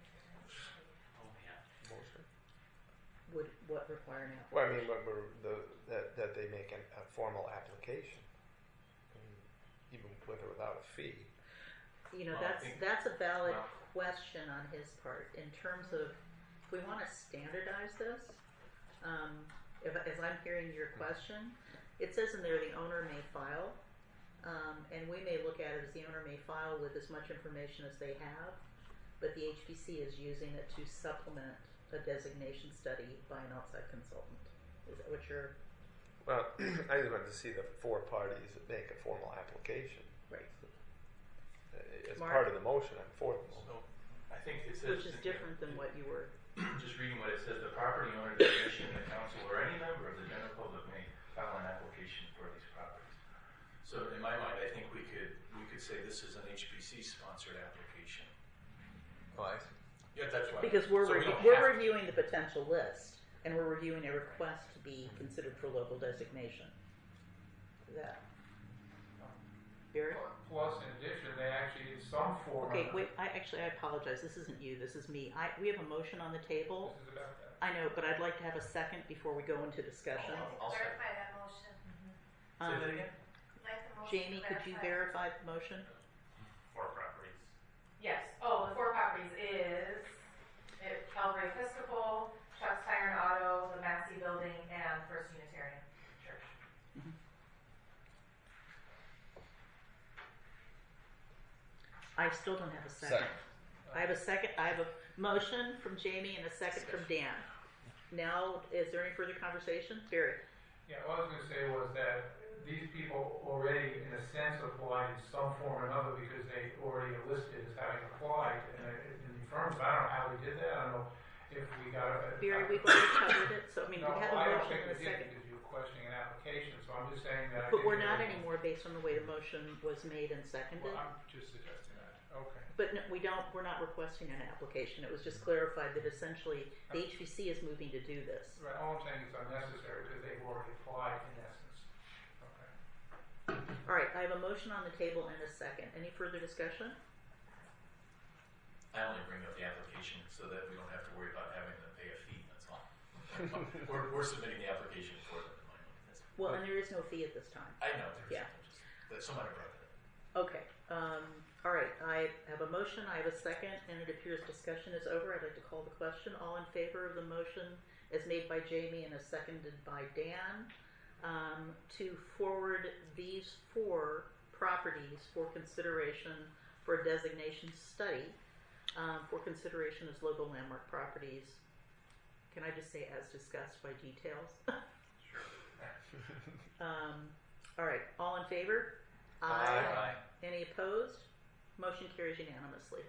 Speaker 7: Oh, yeah.
Speaker 11: motion?
Speaker 1: would what require an application?
Speaker 11: Well, I mean, what we're, the, that, that they make an, a formal application, I mean, even with or without a fee.
Speaker 1: You know,
Speaker 8: Well, I
Speaker 1: that's
Speaker 8: think-
Speaker 1: that's a valid
Speaker 8: well-
Speaker 1: question on his part in terms of if we want to standardize this. Um, if, as I'm hearing your question, it says in there the owner may file, um, and we may look at it as the owner may file with as much information as they have, but the H P C is using it to supplement a designation study by an outside consultant. Is that what you're?
Speaker 11: Well, I just wanted to see the four parties that make a formal application.
Speaker 1: Right.
Speaker 11: Uh, As
Speaker 1: Mark?
Speaker 11: part of the motion, I'm for the motion.
Speaker 8: so I think it says.
Speaker 1: Which is different than what you were.
Speaker 8: Just reading what it says, the property owner, the commission, the council, or any member of the general public may file an application for these properties. So in my mind, I think we could, we could say this is an H P C sponsored application.
Speaker 11: Oh, I see.
Speaker 8: Yeah, that's right.
Speaker 1: Because we're
Speaker 8: So we
Speaker 1: revi-
Speaker 8: don't
Speaker 1: we're
Speaker 8: have to-
Speaker 1: reviewing the potential list, and we're reviewing a request to be considered for local designation. Is that Barry?
Speaker 3: Plus, in addition, they actually, in some form.
Speaker 1: Okay, wait. I actually I apologize. This isn't you. This is me. I we have a motion on the table.
Speaker 3: This is about that.
Speaker 1: I know, but I'd like to have a second before we go into discussion.
Speaker 8: I'll second.
Speaker 4: Clarify that motion.
Speaker 8: Say
Speaker 1: Um,
Speaker 8: that again?
Speaker 4: Like the motion
Speaker 1: Jamie, could you
Speaker 4: clarify.
Speaker 1: verify the motion?
Speaker 7: Four properties.
Speaker 6: Yes, oh, the four properties is it Calvary Episcopal, Chuck's Tire and Auto, the Massey Building, and First Unitarian Church.
Speaker 1: I still don't have a second.
Speaker 5: Second.
Speaker 1: I have a second, I have a motion from Jamie and a second from Dan. Now, is there any further conversation? Barry?
Speaker 3: Yeah, what I was gonna say was that these people already, in a sense, applied in some form or another because they already are listed as having applied in, a, in the firms. I don't know how we did that. I don't know if we got a.
Speaker 1: Barry, we've already covered it, so I mean,
Speaker 3: No,
Speaker 1: we have
Speaker 3: I
Speaker 1: a
Speaker 3: don't
Speaker 1: motion
Speaker 3: think
Speaker 1: and a
Speaker 3: we did
Speaker 1: second.
Speaker 3: because you were questioning an application, so I'm just saying that. I
Speaker 1: But
Speaker 3: think
Speaker 1: we're
Speaker 3: we
Speaker 1: not
Speaker 3: already-
Speaker 1: anymore based on the way the motion was made and seconded.
Speaker 3: Well, I'm just suggesting that. Okay.
Speaker 1: But no, we don't, we're not requesting an application. It was just clarified that essentially the H B C is moving to do this.
Speaker 3: Right, all I'm saying is unnecessary because they've already applied in essence. Okay.
Speaker 1: All right, I have a motion on the table and a second. Any further discussion?
Speaker 8: I only bring up the application so that we don't have to worry about having to pay a fee, that's all. We're, we're submitting the application for them. That's-
Speaker 1: Well, and there is no fee at this time.
Speaker 8: I know, there's,
Speaker 1: Yeah.
Speaker 8: just, that somebody brought it up.
Speaker 1: Okay, um, all right, I have a motion, I have a second, and it appears discussion is over. I'd like to call the question. All in favor of the motion as made by Jamie and as seconded by Dan, um, to forward these four properties for consideration for a designation study, um, for consideration as local landmark properties. Can I just say as discussed by details? um, all right, all in favor?
Speaker 11: Aye.
Speaker 1: Any opposed? Motion carries unanimously.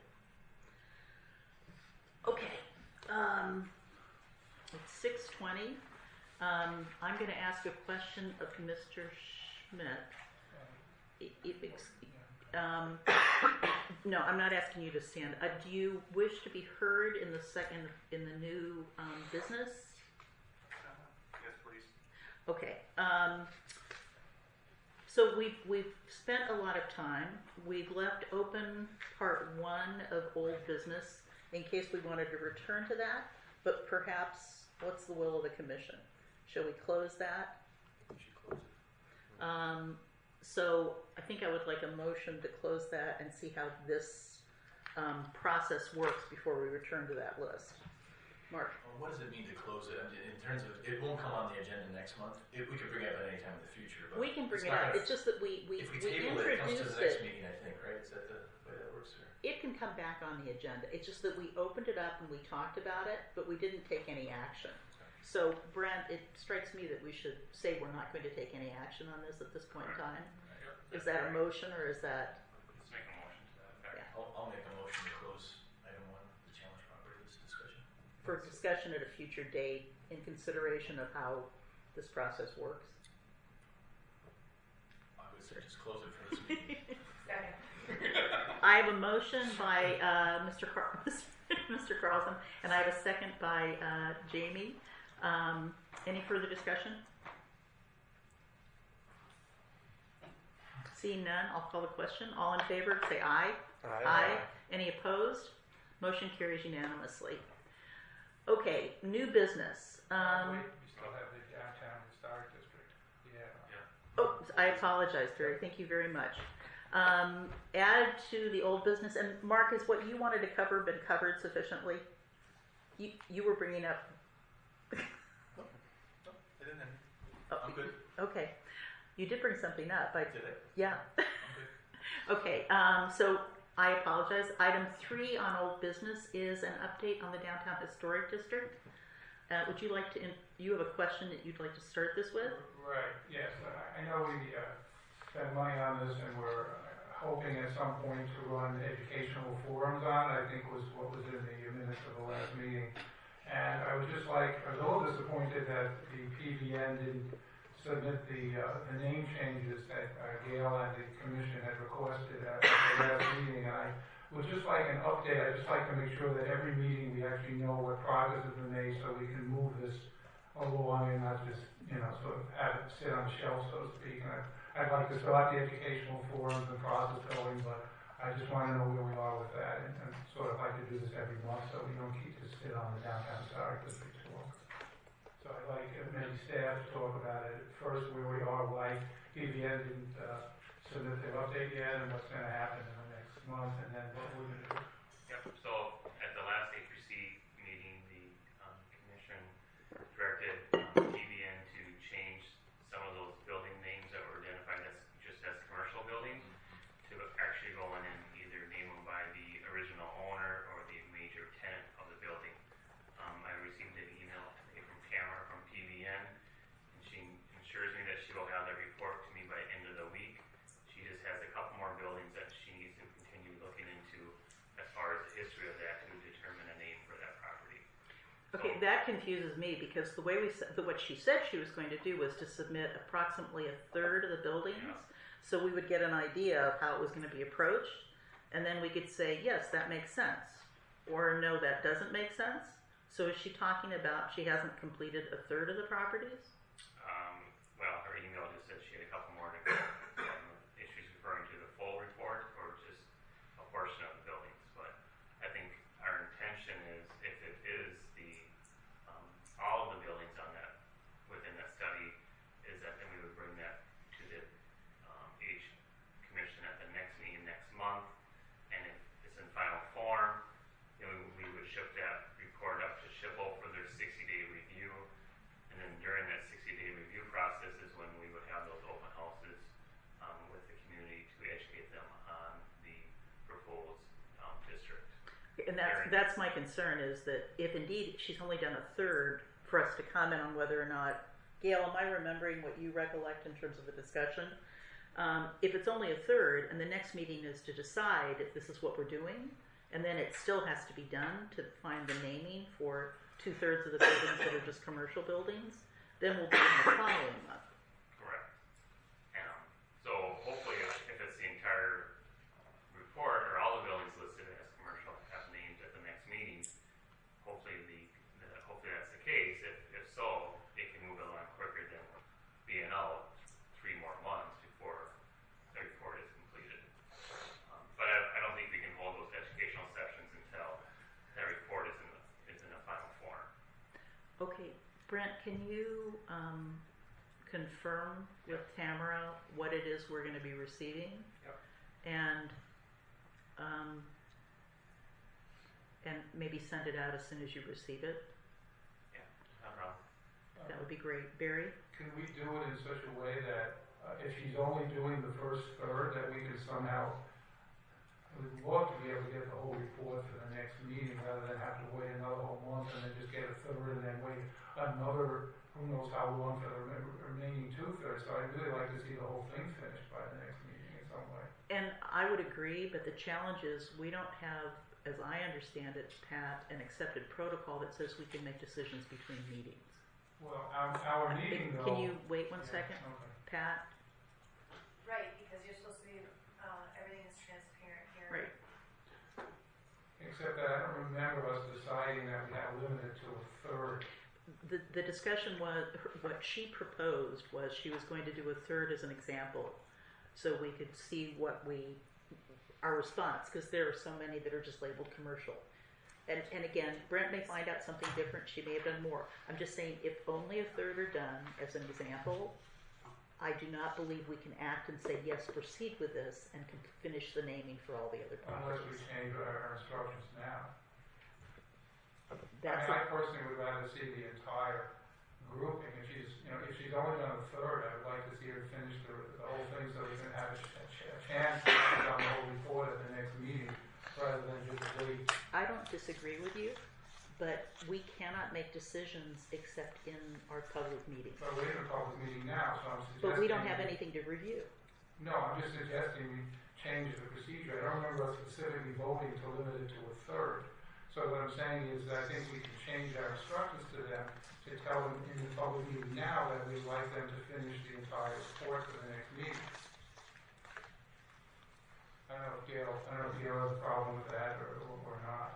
Speaker 1: Okay, um, it's six twenty. Um, I'm going to ask a question of Mister Schmidt. It, it, ex- um, no, I'm not asking you to stand. Uh, do you wish to be heard in the second in the new um, business?
Speaker 7: Yes, please.
Speaker 1: Okay. Um, so we've we've spent a lot of time. We've left open part one of old business in case we wanted to return to that. But perhaps, what's the will of the commission? Shall we close that?
Speaker 8: We should close it.
Speaker 1: Um, so I think I would like a motion to close that and see how this um, process works before we return to that list. Mark.
Speaker 8: Well, what does it mean to close it? I mean, in terms of, it won't come on the agenda next month. It, we could bring it up at any time in the future. But
Speaker 1: We can bring
Speaker 8: it's
Speaker 1: it
Speaker 8: not
Speaker 1: up.
Speaker 8: gonna-
Speaker 1: It's just that we, we,
Speaker 8: If we
Speaker 1: we
Speaker 8: table it, it comes to
Speaker 1: introduced
Speaker 8: the next
Speaker 1: it.
Speaker 8: meeting, I think, right? Is that the way that works? Or?
Speaker 1: It can come back on the agenda. It's just that we opened it up and we talked about it, but we didn't take any action. So, Brent, it strikes me that we should say we're not going to take any action on this at this point in time. Is that a motion or is that?
Speaker 7: Let's make a motion to that effect.
Speaker 1: Yeah.
Speaker 8: I'll, I'll make a motion to close item one, the challenge properties discussion.
Speaker 1: For discussion at a future date in consideration of how this process works?
Speaker 8: I would say just close it for this meeting.
Speaker 6: Second.
Speaker 1: I have a motion by uh, Mister Car- Mister Carlson, and I have a second by uh, Jamie. Um, any further discussion? Seeing none, I'll call the question. All in favor, say aye.
Speaker 11: Aye.
Speaker 1: Any opposed? Motion carries unanimously. Okay, new business. Um,
Speaker 3: Wait, we still have the downtown historic district. Yeah.
Speaker 1: Oh, I apologize, Terry. Thank you very much. Um, add to the old business, and Mark, is what you wanted to cover been covered sufficiently? You you were bringing up.
Speaker 8: I didn't.
Speaker 1: Oh,
Speaker 8: I'm good.
Speaker 1: Okay, you did bring something up. I,
Speaker 8: Did I?
Speaker 1: yeah.
Speaker 8: I'm good.
Speaker 1: Okay. Um, so I apologize. Item three on old business is an update on the downtown historic district. Uh, would you like to? In, you have a question that you'd like to start this with?
Speaker 3: Right, yes, I I know we uh, spent money on this and we're uh, hoping at some point to run educational forums on it, I think was what was in the minutes of the last meeting. And I was just like, I was a little disappointed that the P V N didn't submit the, uh, the name changes that uh, Gail and the commission had requested at the last meeting. And I would just like an update, I'd just like to make sure that every meeting we actually know what progress has been made so we can move this along and not just, you know, sort of have it sit on the shelf, so to speak. And I'd, I'd like to start the educational forums and process going, but I just want to know where we are with that, and, and sort of like to do this every month so we don't keep this sit on the downtown historic district too long. So I'd like uh, maybe staff to talk about it first, where we are, why P V N didn't uh, submit their update yet, and what's going to happen in the next month, and then what we're going to do.
Speaker 7: Yep, so at the last H B C meeting, the um, commission directed um, P V N to change some of those building names that were identified as just as commercial buildings to actually go in and either name them by the original owner or
Speaker 1: Okay, that confuses me because the way we said, the, what she said she was going to do was to submit approximately a third of the buildings.
Speaker 7: Yeah.
Speaker 1: So we would get an idea of how it was going to be approached, and then we could say, yes, that makes sense, or no, that doesn't make sense. So is she talking about she hasn't completed a third of the properties?
Speaker 7: Um, well, her email just said she had a couple more to go. Um, if she's referring to the full report or just a portion of the buildings, but I think our intention is, if it is the um, all of the buildings on that within that study, is that then we would bring that to the um, H commission at the next meeting next month, and if it's in final form, then we, we would ship that report up to S H I P O for their sixty day review. And then during that sixty day review process is when we would have those open houses um, with the community to educate them on the proposed um, district.
Speaker 1: And that's, that's my concern, is that if indeed she's only done a third, for us to comment on whether or not, Gail, am I remembering what you recollect in terms of the discussion? Um, if it's only a third, and the next meeting is to decide if this is what we're doing, and then it still has to be done to find the naming for two-thirds of the buildings that are just commercial buildings, then we'll be in the following month.
Speaker 7: Correct. Um, so hopefully if if it's the entire report or all the buildings listed as commercial have names at the next meeting, hopefully the, the hopefully that's the case. If, if so, it can move along quicker than being out three more months before the report is completed. Um, but I, I don't think we can hold those educational sessions until that report is in the, is in a final form.
Speaker 1: Okay, Brent, can you um, confirm with Tamara what it is we're going to be receiving?
Speaker 3: Yep.
Speaker 1: And um, and maybe send it out as soon as you receive it.
Speaker 7: Yeah, no problem.
Speaker 1: That would be great. Barry?
Speaker 3: Can we do it in such a way that uh, if she's only doing the first third, that we can somehow, we'd love to be able to get the whole report for the next meeting rather than have to wait another whole month and then just get a third and then wait another, who knows how long for the rem- remaining two-thirds. So I'd really like to see the whole thing finished by the next meeting in some way.
Speaker 1: And I would agree, but the challenge is we don't have, as I understand it, Pat, an accepted protocol that says we can make decisions between meetings.
Speaker 3: Well, our, our meeting though.
Speaker 1: Can you wait one
Speaker 3: Yeah,
Speaker 1: second,
Speaker 3: okay.
Speaker 1: Pat?
Speaker 4: Right, because you're supposed to be, uh, everything is transparent here.
Speaker 1: Right.
Speaker 3: Except that I don't remember us deciding that we had limited to a third.
Speaker 1: The, the discussion was, what she proposed was she was going to do a third as an example, so we could see what we, our response, because there are so many that are just labeled commercial. And, and again, Brent may find out something different, she may have done more. I'm just saying, if only a third are done as an example, I do not believe we can act and say, yes, proceed with this, and can finish the naming for all the other
Speaker 3: Unless we
Speaker 1: properties.
Speaker 3: change our, our instructions now.
Speaker 1: That's
Speaker 3: I mean, I
Speaker 1: a-
Speaker 3: personally would rather see the entire grouping. If she's, you know, if she's only done a third, I would like to see her finish the, the whole thing so we can have a, ch- a, ch- a chance to put on the whole report at the next meeting, rather than just wait.
Speaker 1: I don't disagree with you, but we cannot make decisions except in our public meetings.
Speaker 3: But we're in a public meeting now, so I'm suggesting.
Speaker 1: But we don't have anything to review.
Speaker 3: No, I'm just suggesting we change the procedure. I don't remember us specifically voting to limit it to a third. So what I'm saying is that I think we can change our instructions to them to tell them in the public meeting now that we'd like them to finish the entire report for the next meeting. I don't know if Gail, I don't know if Gail has a problem with that or, or, or not.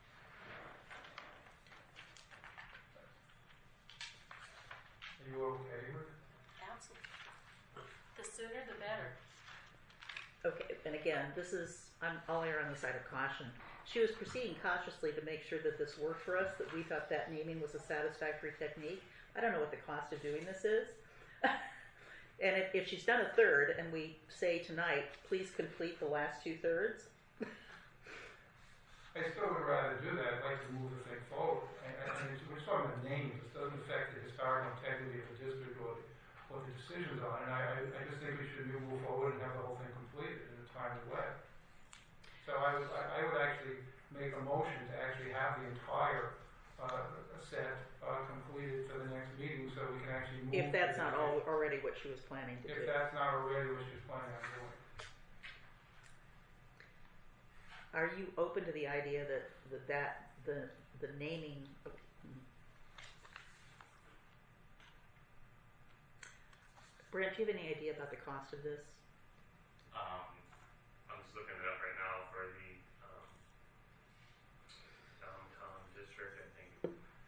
Speaker 3: Are you okay with it?
Speaker 9: Absolutely. The sooner the better.
Speaker 1: Okay, and again, this is, I'm, I'll err on the side of caution. She was proceeding cautiously to make sure that this worked for us, that we thought that naming was a satisfactory technique. I don't know what the cost of doing this is. And if, if she's done a third and we say tonight, please complete the last two thirds,
Speaker 3: I still would rather do that. I'd like to move the thing forward. And, and it's, we're talking about names. This doesn't affect the historical integrity of the district or the, or the decisions on it. And I, I, I just think we should move forward and have the whole thing completed in a timely way. So I would, I, I would actually make a motion to actually have the entire uh, set uh, completed for the next meeting so we can actually move.
Speaker 1: if that's
Speaker 3: to the
Speaker 1: not all,
Speaker 3: next-
Speaker 1: already what she was planning to
Speaker 3: If
Speaker 1: do.
Speaker 3: that's not already what she's planning on doing.
Speaker 1: Are you open to the idea that, that, that the, the naming Brent, do you have any idea about the cost of this?
Speaker 7: Um, I'm just looking it up right now for the um, downtown district. I think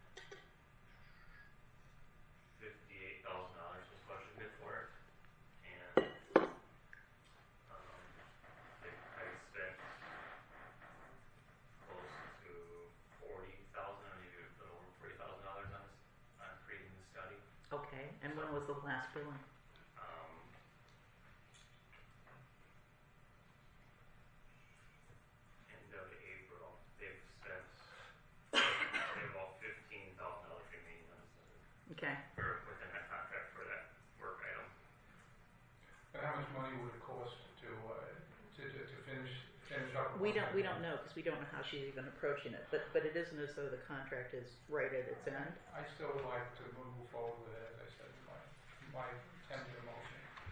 Speaker 7: fifty-eight thousand dollars was budgeted for it, and um, I, I spent close to forty thousand, maybe a little over forty thousand dollars on this, on creating the study.
Speaker 1: Okay, and when was the last billing?
Speaker 7: Um, end of April, they've spent they have about fifteen thousand dollars remaining on this,
Speaker 1: Okay.
Speaker 7: or within that contract for that work item.
Speaker 3: But how much money would it cost to, uh, to, to, to finish, finish up?
Speaker 1: We don't, we don't know, because we don't know how she's even approaching it, but, but it isn't as though the contract is right at its end.
Speaker 3: I still would like to move forward with it, as I said in my, my tentative motion.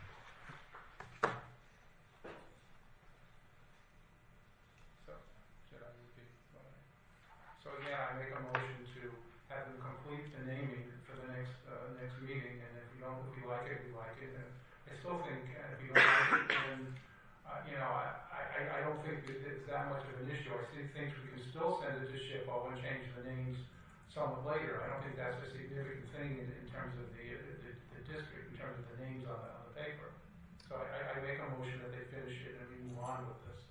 Speaker 3: So, should I repeat? what I- So again, I make a motion to have them complete the naming for the next, uh, next meeting, and if we don't, if we like it, we like it, and I still think, uh, if you don't like it, then, uh, you know, I, I, I don't think that it's that much of an issue. I still think we can still send it to SHPO and change the names somewhat later. I don't think that's a significant thing in, in terms of the, the, the district, in terms of the names on the, on the paper. So I, I make a motion that they finish it and we move on with this.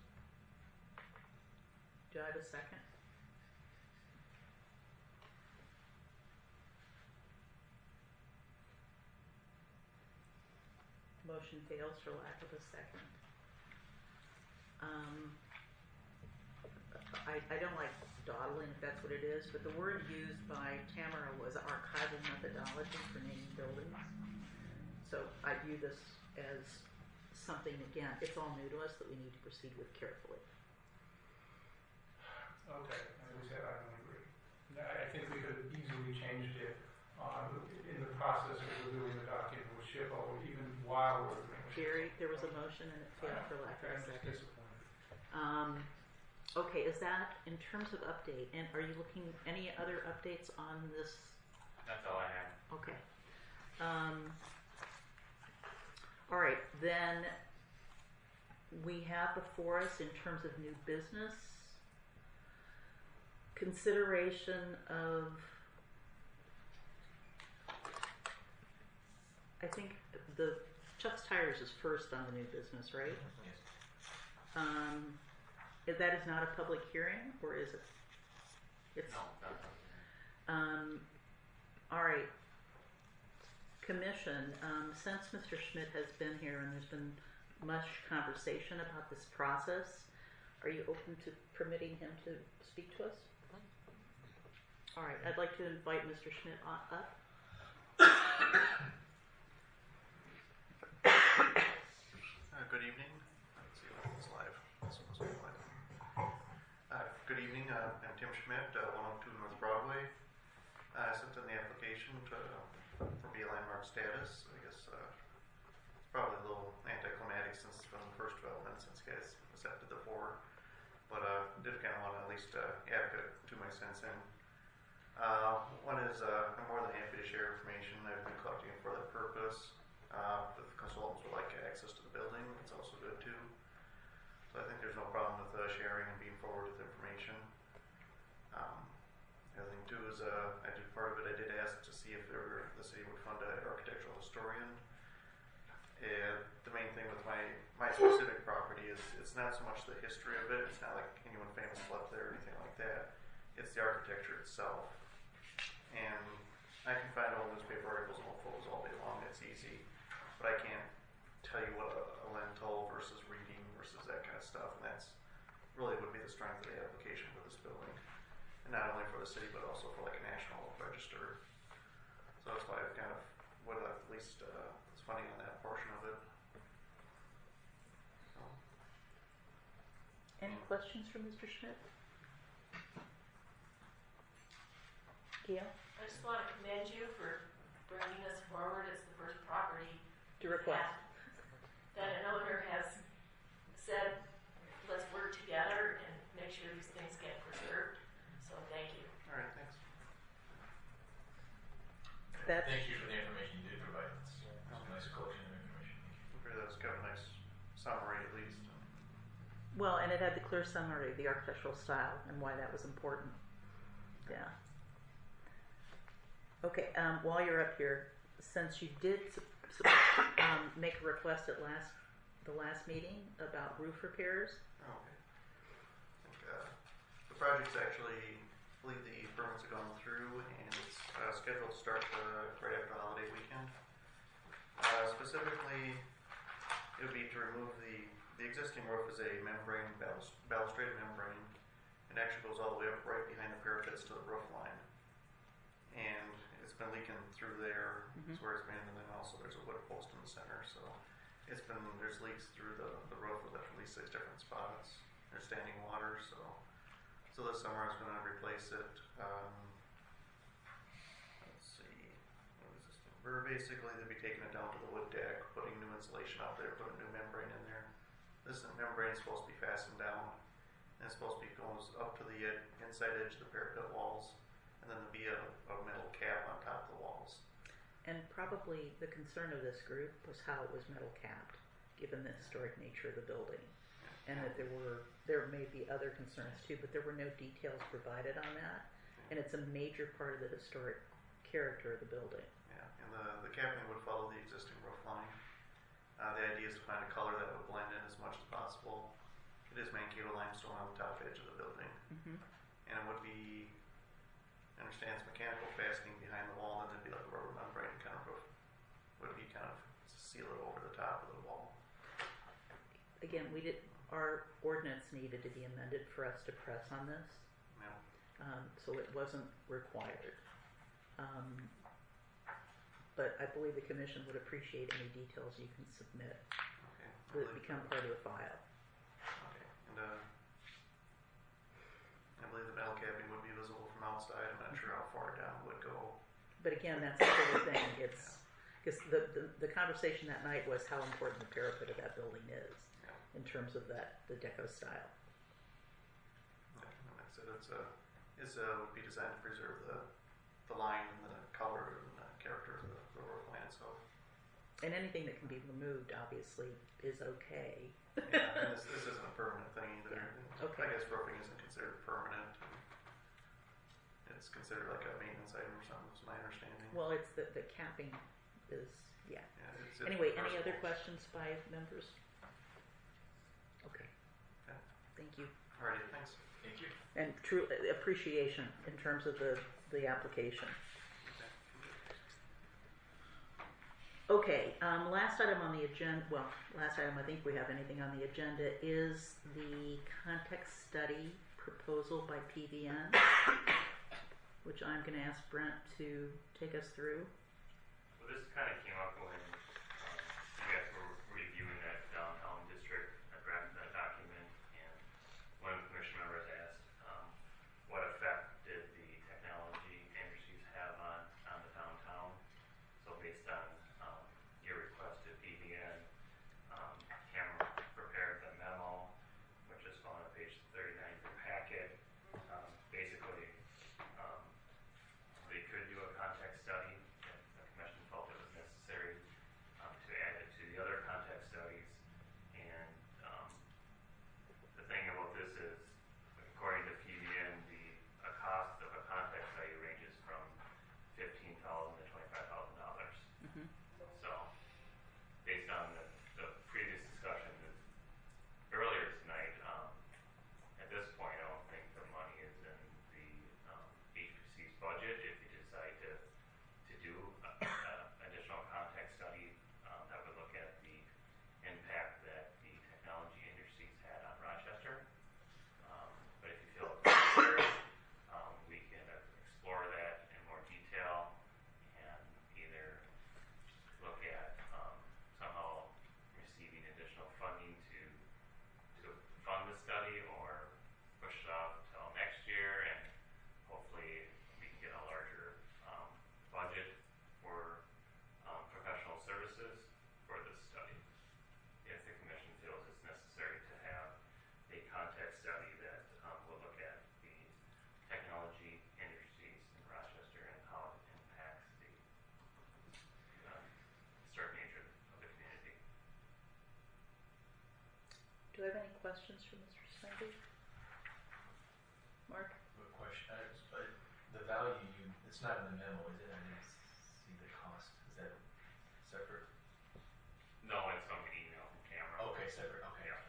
Speaker 1: Do I have a second? Motion fails for lack of a second. Um, I, I don't like dawdling, if that's what it is, but the word used by Tamara was archival methodology for naming buildings. So I view this as something, again, it's all new to us that we need to proceed with carefully.
Speaker 3: Okay, as we said, I don't agree. I, I think we could have easily changed it uh, in the process of reviewing the document with SHPO, even while we're.
Speaker 1: Jerry, there was a motion and it failed for lack of a
Speaker 3: I'm just
Speaker 1: second.
Speaker 3: disappointed.
Speaker 1: Um, okay, is that in terms of update? And are you looking any other updates on this?
Speaker 7: That's all I have.
Speaker 1: Okay. Um, all right, then we have before us, in terms of new business, consideration of, I think the Chuck's Tires is first on the new business, right?
Speaker 8: Yes.
Speaker 1: Um, if that is not a public hearing, or is it? It's,
Speaker 7: No, that's
Speaker 1: um, all right. Commission, um, since Mister Schmidt has been here and there's been much conversation about this process, are you open to permitting him to speak to us? All right, I'd like to invite Mister Schmidt on, up.
Speaker 12: Uh, good evening. Let's see if it's live. This one must be live. Uh, good evening. Uh, I'm Tim Schmidt, uh, one oh two North Broadway. I uh, sent in the application to, for B landmark status. I guess uh, it's probably a little anticlimactic since from the first development, since you guys accepted the four. But uh, did kind of want to at least uh, add two my cents in. Uh, one is uh, I'm more than happy to share information I've been collecting for that purpose. Uh, if consultants would like access to the building, it's also good too. So I think there's no problem with uh, sharing and being forward with information. Um, the other thing too is uh, I did part of it. I did ask to see if there were, the city would fund an architectural historian. And the main thing with my my specific property is it's not so much the history of it. It's not like anyone famous slept there or anything like that. It's the architecture itself. And I can find old newspaper articles and old photos all day long. It's easy. But I can't tell you what a, a lentil versus reading versus that kind of stuff. And that's really would be the strength of the application for this building. And not only for the city, but also for like a national register. So that's why I've kind of would have at least uh, was funding on that portion of it. So.
Speaker 1: Any questions for Mister Schmidt? Gail?
Speaker 9: I just want to commend you for bringing this forward as the first property
Speaker 1: To request.
Speaker 9: that an owner has said, let's work together and make sure these things get preserved. So thank you.
Speaker 12: All right, thanks.
Speaker 1: it had the clear summary of the architectural style and why that was important. Yeah. Okay, um, while you're up here, since you did um, make a request at last the last meeting about roof repairs.
Speaker 12: Oh, okay. I think, uh, the project's actually, I believe the permits have gone through and it's uh, scheduled to start uh, right after the holiday weekend. Uh, specifically, it would be to remove the, the existing roof is a membrane, balust- balustrade membrane. It actually goes all the way up right behind the parapets to the roof line. And it's been leaking through there,
Speaker 1: Mhm.
Speaker 12: is where it's been, and then also there's a wood post in the center, so it's been, there's leaks through the, the roof at at least six different spots. There's standing water, so so this summer I was gonna replace it. Um, let's see, what is this? We're basically they'll be taking it down to the wood deck, putting new insulation out there, putting new membrane in there. This membrane is supposed to be fastened down, and it's supposed to be goes up to the ed- inside edge of the parapet walls, and then there'll be a, a metal cap on top of the walls.
Speaker 1: And probably the concern of this group was how it was metal capped, given the historic nature of the building. And that there were, there may be other concerns too, but there were no details provided on that. And it's a major part of the historic character of the building.
Speaker 12: Yeah, and the, the capping would follow the existing roof line. Uh, the idea is to find a color that would blend in as much as possible. It is Mankato limestone on the top edge of the building.
Speaker 1: Mm-hmm.
Speaker 12: And it would be, I understand it's mechanical fastening behind the wall, and then there'd be like a rubber membrane kind of roof. Would be kind of seal it over the top of the wall.
Speaker 1: Again, we did, our ordinance needed to be amended for us to press on this.
Speaker 12: Yeah.
Speaker 1: Um, so it wasn't required. Um, but I believe the commission would appreciate any details you can submit
Speaker 12: Okay. I
Speaker 1: that
Speaker 12: believe-
Speaker 1: become part of the file.
Speaker 12: Okay. And uh, I believe the metal capping would be visible from outside. I'm not sure how far down it would go.
Speaker 1: But again, that's the sort of thing. It's because the, the the conversation that night was how important the parapet of that building is
Speaker 12: Yeah.
Speaker 1: in terms of that the deco style.
Speaker 12: Yeah, and like I said, it's a it's a would be designed to preserve the the line and the color and the character of the, the roof line itself.
Speaker 1: And anything that can be removed, obviously, is okay.
Speaker 12: Yeah, and this, this isn't a permanent thing either.
Speaker 1: Yeah, okay.
Speaker 12: I guess roofing isn't considered permanent. It's considered like a maintenance item or something, is my understanding.
Speaker 1: Well, it's the the capping is yeah.
Speaker 12: Yeah, it's, it's
Speaker 1: Anyway, any other
Speaker 12: reversible.
Speaker 1: questions by members? Okay.
Speaker 12: Okay.
Speaker 1: Thank you.
Speaker 12: Alrighty, thanks.
Speaker 8: Thank you.
Speaker 1: And true appreciation in terms of the the application. Okay, um, last item on the agenda, well, last item I think we have anything on the agenda is the context study proposal by P V N, which I'm going to ask Brent to take us through.
Speaker 7: Well, this kind of came up when um, you guys were reviewing that downtown district, I drafted that document, and one of the commission members asked, um, what effect did the technology industries have on, on the downtown? So based on um, your request to P V N, um, Cameron prepared the memo, which is found on page thirty-nine of your packet. Um, basically, um, they could do a context study if the commission felt it was necessary um, to add it to the other context studies. And um, the thing about this is, according to P V N, the a cost of a context study ranges from fifteen thousand dollars to twenty-five thousand dollars.
Speaker 1: Mm-hmm.
Speaker 7: So, based on the, the previous discussion that earlier tonight, um, at this point, I don't think the money is in the um, H P C's budget. If you decide to to do a, a additional context study um, that would look at the impact that the technology industries had on Rochester. Um, but if you feel it's necessary, um, we can explore that in more detail and either look at um, somehow receiving additional funding to to fund the study, or push it off until next year, and hopefully we can get a larger um, budget for um, professional services for this study. If the commission feels it's necessary to have a context study that um, will look at the technology industries in Rochester and how it impacts the um, historic nature of the community.
Speaker 1: Do I have any questions for Mister language? Mark?
Speaker 8: Good question. I, I, the value you, it's not in the memo, is it? I didn't see the cost. Is that separate?
Speaker 7: No, it's on the email from Cameron.
Speaker 8: Okay, separate. Okay.
Speaker 7: Yeah.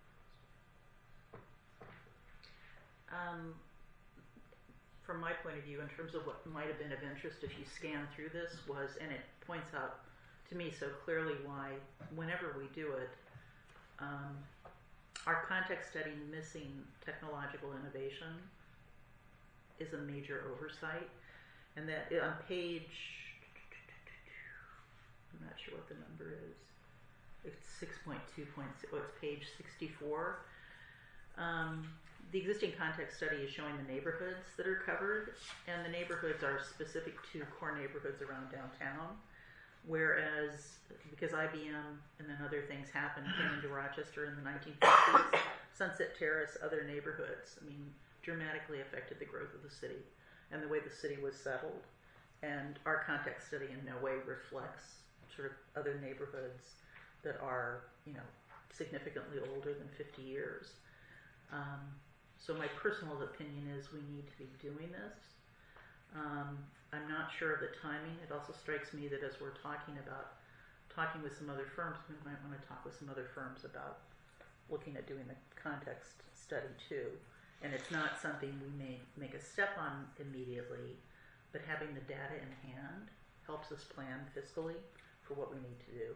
Speaker 1: Um, from my point of view, in terms of what might have been of interest if you scan through this was, and it points out to me so clearly why whenever we do it, um, our context study missing technological innovation is a major oversight. And that on page, I'm not sure what the number is. It's six point two point six, oh, it's page sixty-four. Um, the existing context study is showing the neighborhoods that are covered, and the neighborhoods are specific to core neighborhoods around downtown. Whereas, because I B M and then other things happened, came into Rochester in the nineteen fifties, Sunset Terrace, other neighborhoods, I mean, dramatically affected the growth of the city and the way the city was settled. And our context study in no way reflects sort of other neighborhoods that are, you know, significantly older than fifty years. Um, so my personal opinion is we need to be doing this. Um, I'm not sure of the timing. It also strikes me that as we're talking about talking with some other firms, we might want to talk with some other firms about looking at doing the context study too. And it's not something we may make a step on immediately, but having the data in hand helps us plan fiscally for what we need to do.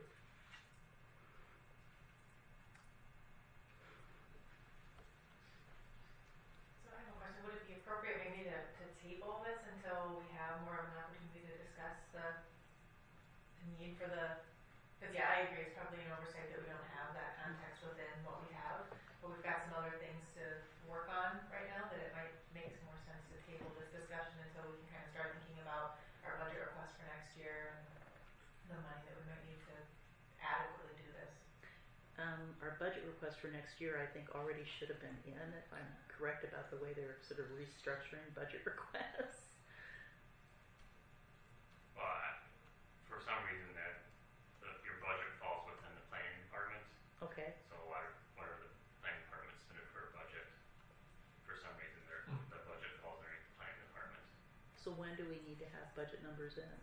Speaker 6: So I have a question. Would it be appropriate maybe to, to table this until we have more of an opportunity to discuss the, the need for the, because yeah, I agree, it's probably an oversight that we don't have that context within what we have, but we've got some other things to work on right now that it might make some more sense to table this discussion until we can kind of start thinking about our budget request for next year and the money that we might need to adequately do this.
Speaker 1: Um, our budget request for next year, I think, already should have been in, if I'm correct about the way they're sort of restructuring budget requests.
Speaker 7: Well, I- for some reason that the, your budget falls within the planning department.
Speaker 1: Okay.
Speaker 7: So why, why are the planning department submitted for a budget? For some reason, their the budget falls underneath the planning department.
Speaker 1: So when do we need to have budget numbers in?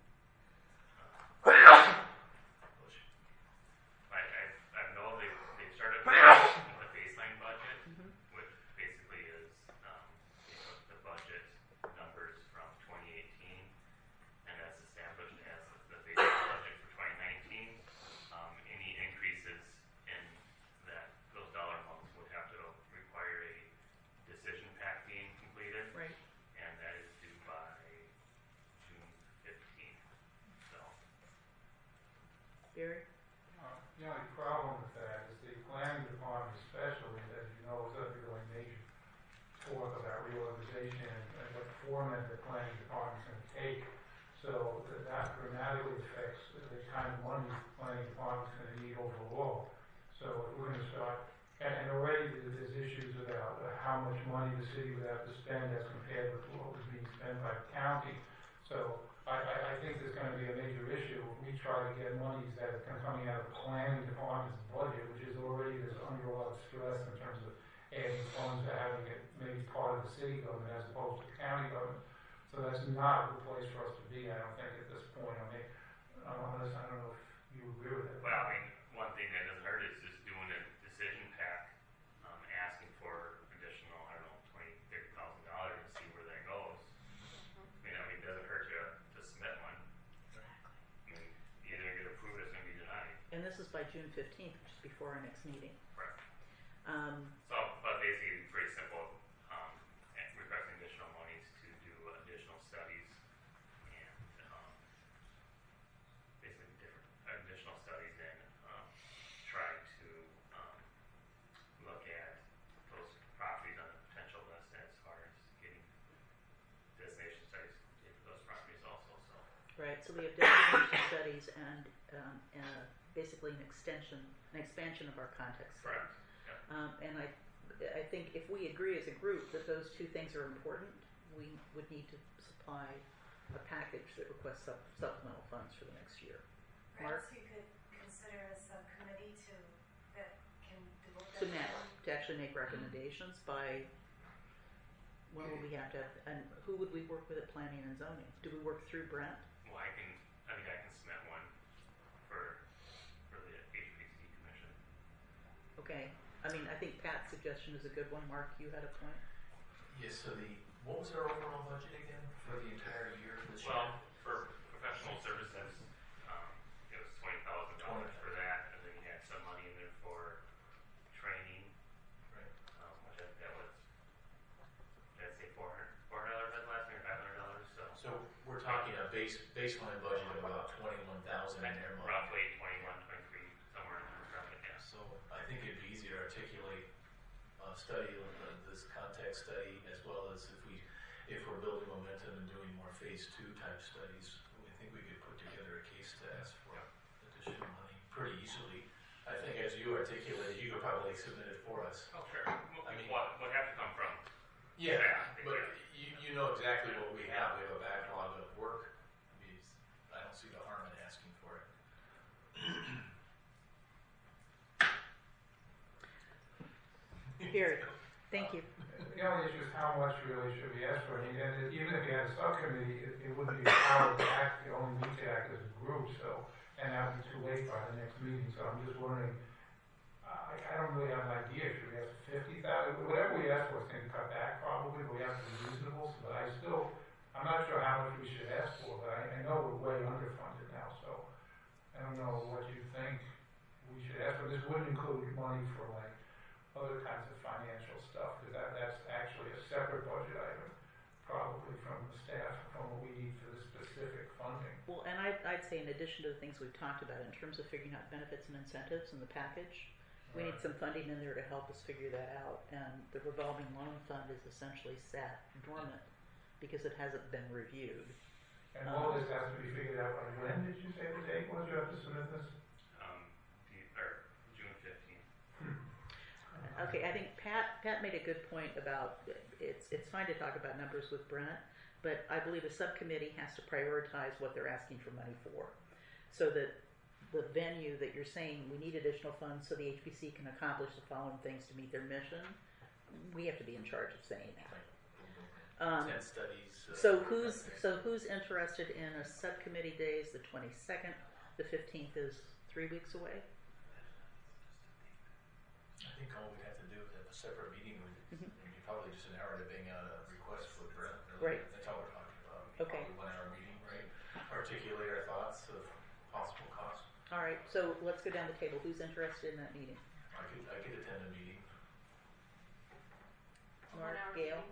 Speaker 7: I, I, I know they, they started with a baseline budget,
Speaker 1: Mm-hmm.
Speaker 7: which basically is, um, you know, the budget numbers from twenty eighteen, and that's established as the baseline budget for twenty nineteen. Um, any increases in that, those dollar amounts would have to require a decision pack being completed,
Speaker 1: Right.
Speaker 7: and that is due by June fifteenth, so.
Speaker 1: Barry?
Speaker 3: Uh, The only problem with that is the planning department especially, as you know, is undergoing major talk about reorganization and and what format the planning department's going to take. So that- that dramatically affects the kind of money the planning department's going to need overall. So if we're going to start, and, and already there's, there's issues about uh, how much money the city would have to spend as compared with what was being spent by the county. So I, I, I think there's going to be a major issue. We try to get monies that are coming out of the planning department's budget, which is already, there's under a lot of stress in terms of adding funds to having it maybe part of the city government as opposed to the county government. So that's not a good place for us to be, I don't think, at this point. I mean, unless, I don't know if you agree with that.
Speaker 7: Well, I mean, one thing that doesn't hurt is just doing a decision pack, um, asking for additional, I don't know, twenty, thirty thousand dollars to see where that goes. I mean, I mean, it doesn't hurt you to submit one. I mean, either get approved, it's gonna be denied.
Speaker 1: And this is by June fifteenth, which is before our next meeting.
Speaker 7: Correct.
Speaker 1: Um,
Speaker 7: So, but basically, pretty simple, um, and requesting additional monies to do additional studies and, um, basically different, additional studies and, um, try to, um, look at those properties on the potential list as far as getting destination studies into those properties also, so.
Speaker 1: right, so we have destination studies and, um, uh, basically an extension, an expansion of our context study.
Speaker 7: Correct, yeah.
Speaker 1: Um, and I, I think if we agree as a group that those two things are important, we would need to supply a package that requests sup- supplemental funds for the next year. Mark?
Speaker 4: Perhaps we could consider a subcommittee to, that can devote
Speaker 1: to make, to actually make recommendations by, when will we have to, have- and who would we work with at planning and zoning? Do we work through Brent?
Speaker 7: Well, I can, I think I can submit one for, for the H P C commission.
Speaker 1: Okay, I mean, I think Pat's suggestion is a good one. Mark, you had a point?
Speaker 8: Yes, so the, what was our overall budget again for the entire year for this year?
Speaker 7: Well, for professional services, um, it was twenty thousand dollars for that, and then you had some money in there for training,
Speaker 8: Right.
Speaker 7: um, which I, that was, did I say four hundred, four hundred dollars last year, five hundred dollars, so.
Speaker 8: So we're talking a base, baseline budget of about twenty-one thousand in there. Mark.
Speaker 7: Roughly twenty-one, twenty-three, somewhere in there, roughly, yeah.
Speaker 8: So I think it'd be easier to articulate a study, uh, this context study, as well as if we, if we're building momentum and doing more phase two type studies, I think we could put together a case to ask for additional money pretty easily. I think as you articulated, you could probably submit it for us.
Speaker 7: Oh, sure.
Speaker 8: I mean-
Speaker 7: What, what have to come from?
Speaker 8: Yeah,
Speaker 7: Yeah,
Speaker 8: but
Speaker 7: yeah.
Speaker 8: you, you know exactly what we have. We have a backlog of work. I mean, I don't see the harm in asking for it.
Speaker 1: Gary, thank you.
Speaker 3: The only issue is how much really should we ask for, and then even if you had a subcommittee, it, it wouldn't be powered to act, you only need to act as a group, so, and that would be too late by the next meeting, so I'm just wondering, I, I don't really have an idea, should we ask fifty thousand, whatever we ask for is gonna cut back probably, but we have to be reasonable, but I still, I'm not sure how much we should ask for, but I, I know we're way underfunded now, so I don't know what you think we should ask for. This wouldn't include money for like other kinds of financial stuff, because that, that's actually a separate budget item, probably from the staff, from what we need for the specific funding.
Speaker 1: Well, and I'd, I'd say in addition to the things we've talked about in terms of figuring out benefits and incentives in the package, we need some funding in there to help us figure that out. And the revolving loan fund is essentially sat dormant because it hasn't been reviewed.
Speaker 3: And all this has to be figured out by when, did you say the date was you have to submit this?
Speaker 7: Um, the, or June fifteenth.
Speaker 1: Okay, I think Pat, Pat made a good point about, it's, it's fine to talk about numbers with Brent, but I believe a subcommittee has to prioritize what they're asking for money for. So that the venue that you're saying, we need additional funds so the H P C can accomplish the following things to meet their mission, we have to be in charge of saying that. Um,
Speaker 8: Ten studies. Uh,
Speaker 1: so who's, so who's interested in a subcommittee days, the twenty-second, the fifteenth is three weeks away?
Speaker 8: I think all we'd have to do is have a separate meeting with,
Speaker 1: Mhm.
Speaker 8: maybe probably just an hour to bang out a request for Brent.
Speaker 1: Right.
Speaker 8: That's all we're talking about.
Speaker 1: Okay.
Speaker 8: Probably one hour meeting, right? Articulate our thoughts of possible costs.
Speaker 1: All right, so let's go down the table. Who's interested in that meeting?
Speaker 8: I could, I could attend a meeting.
Speaker 1: Mark,
Speaker 9: One hour
Speaker 1: Gail?
Speaker 9: meeting.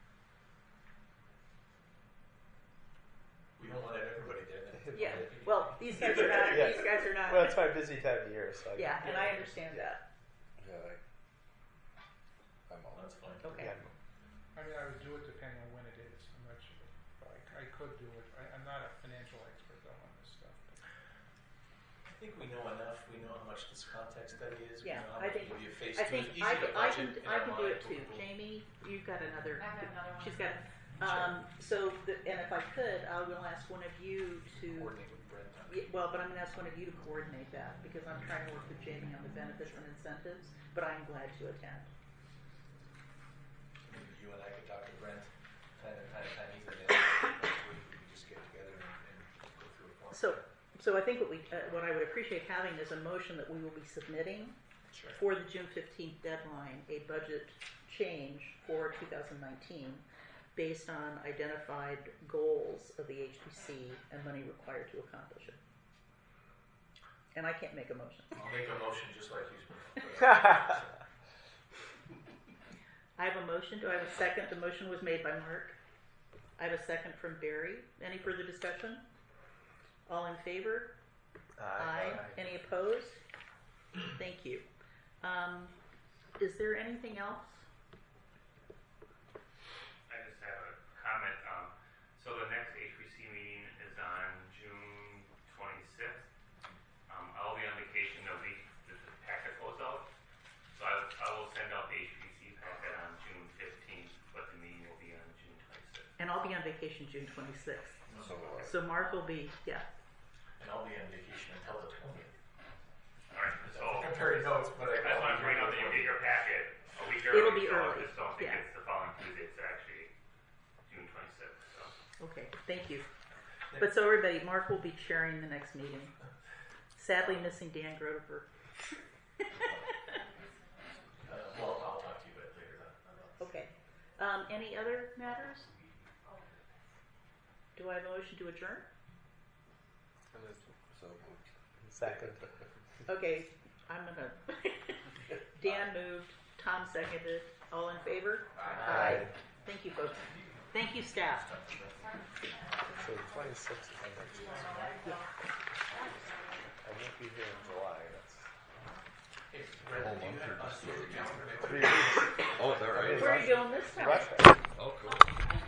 Speaker 8: We don't want to have everybody there. Then.
Speaker 1: Yeah, well, these guys are not,
Speaker 11: Yeah.
Speaker 1: these guys are not.
Speaker 11: Well, it's my busy time of year, so. I
Speaker 1: Yeah, and I understand that.
Speaker 5: Yeah, I, I'm all.
Speaker 8: That's fine.
Speaker 1: Okay.
Speaker 11: Yeah.
Speaker 3: I mean, I would do it depending on when it is, I'm not sure, but I, I could do it, I, I'm not a financial expert though on this stuff.
Speaker 8: I think we know enough. We know how much this context study is.
Speaker 1: Yeah,
Speaker 8: we know how
Speaker 1: I
Speaker 8: much
Speaker 1: think-
Speaker 8: will be a phase
Speaker 1: I
Speaker 8: two.
Speaker 1: think
Speaker 8: It's easy
Speaker 1: I
Speaker 8: to
Speaker 1: can, I can,
Speaker 8: budget in
Speaker 1: I
Speaker 8: our
Speaker 1: can do
Speaker 8: mind.
Speaker 1: it too.
Speaker 8: Boom, boom, boom.
Speaker 1: Jamie, you've got another.
Speaker 6: I have another one.
Speaker 1: She's got, um, so, the, and if I could, I will ask one of you to,
Speaker 8: Coordinate with Brent.
Speaker 1: yeah, well, but I'm gonna ask one of you to coordinate that, because I'm trying to work with Jamie on the benefits and incentives, but I'm glad to attend.
Speaker 8: Maybe you and I could talk to Brent. Time to time, time he's available. We could just get together and, and go through a form.
Speaker 1: So, so I think what we, uh, what I would appreciate having is a motion that we will be submitting
Speaker 8: Sure.
Speaker 1: for the June fifteenth deadline, a budget change for two thousand nineteen based on identified goals of the H P C and money required to accomplish it. And I can't make a motion.
Speaker 8: I'll make a motion just like you.
Speaker 1: I have a motion. Do I have a second? The motion was made by Mark. I have a second from Barry. Any further discussion? All in favor? Aye. Any opposed? Thank you. Um, is there anything else?
Speaker 7: I just have a comment. Um, so the next H P C meeting is on June twenty-sixth. Um, I'll be on vacation the week that the packet goes out. So I, I will send out the H P C packet on June fifteenth, but the meeting will be on June twenty-sixth.
Speaker 1: And I'll be on vacation June twenty-sixth.
Speaker 5: So, uh,
Speaker 1: So Mark will be, yeah.
Speaker 8: And I'll be on vacation until the twentieth.
Speaker 7: All right, so
Speaker 8: Compare notes, but I
Speaker 7: I just want to bring up that you get your
Speaker 1: Okay, thank you. But so everybody, Mark will be chairing the next meeting. Sadly missing Dan Grover.
Speaker 8: Uh, well, I'll talk to you about it later then.
Speaker 1: Okay. Um, any other matters? Do I have a motion to adjourn?
Speaker 5: So,
Speaker 11: Second.
Speaker 1: Okay, I'm gonna. Dan moved, Tom seconded. All in favor?
Speaker 11: Aye.
Speaker 1: Thank you, folks. Thank you, staff.
Speaker 11: So twenty-sixth is the next one. I won't be here in July. That's
Speaker 8: Hey, Brett, do you have us your calendar?
Speaker 11: three weeks.
Speaker 5: oh, is that right?
Speaker 1: Where are you going this time?
Speaker 11: Russia.
Speaker 5: Oh, cool.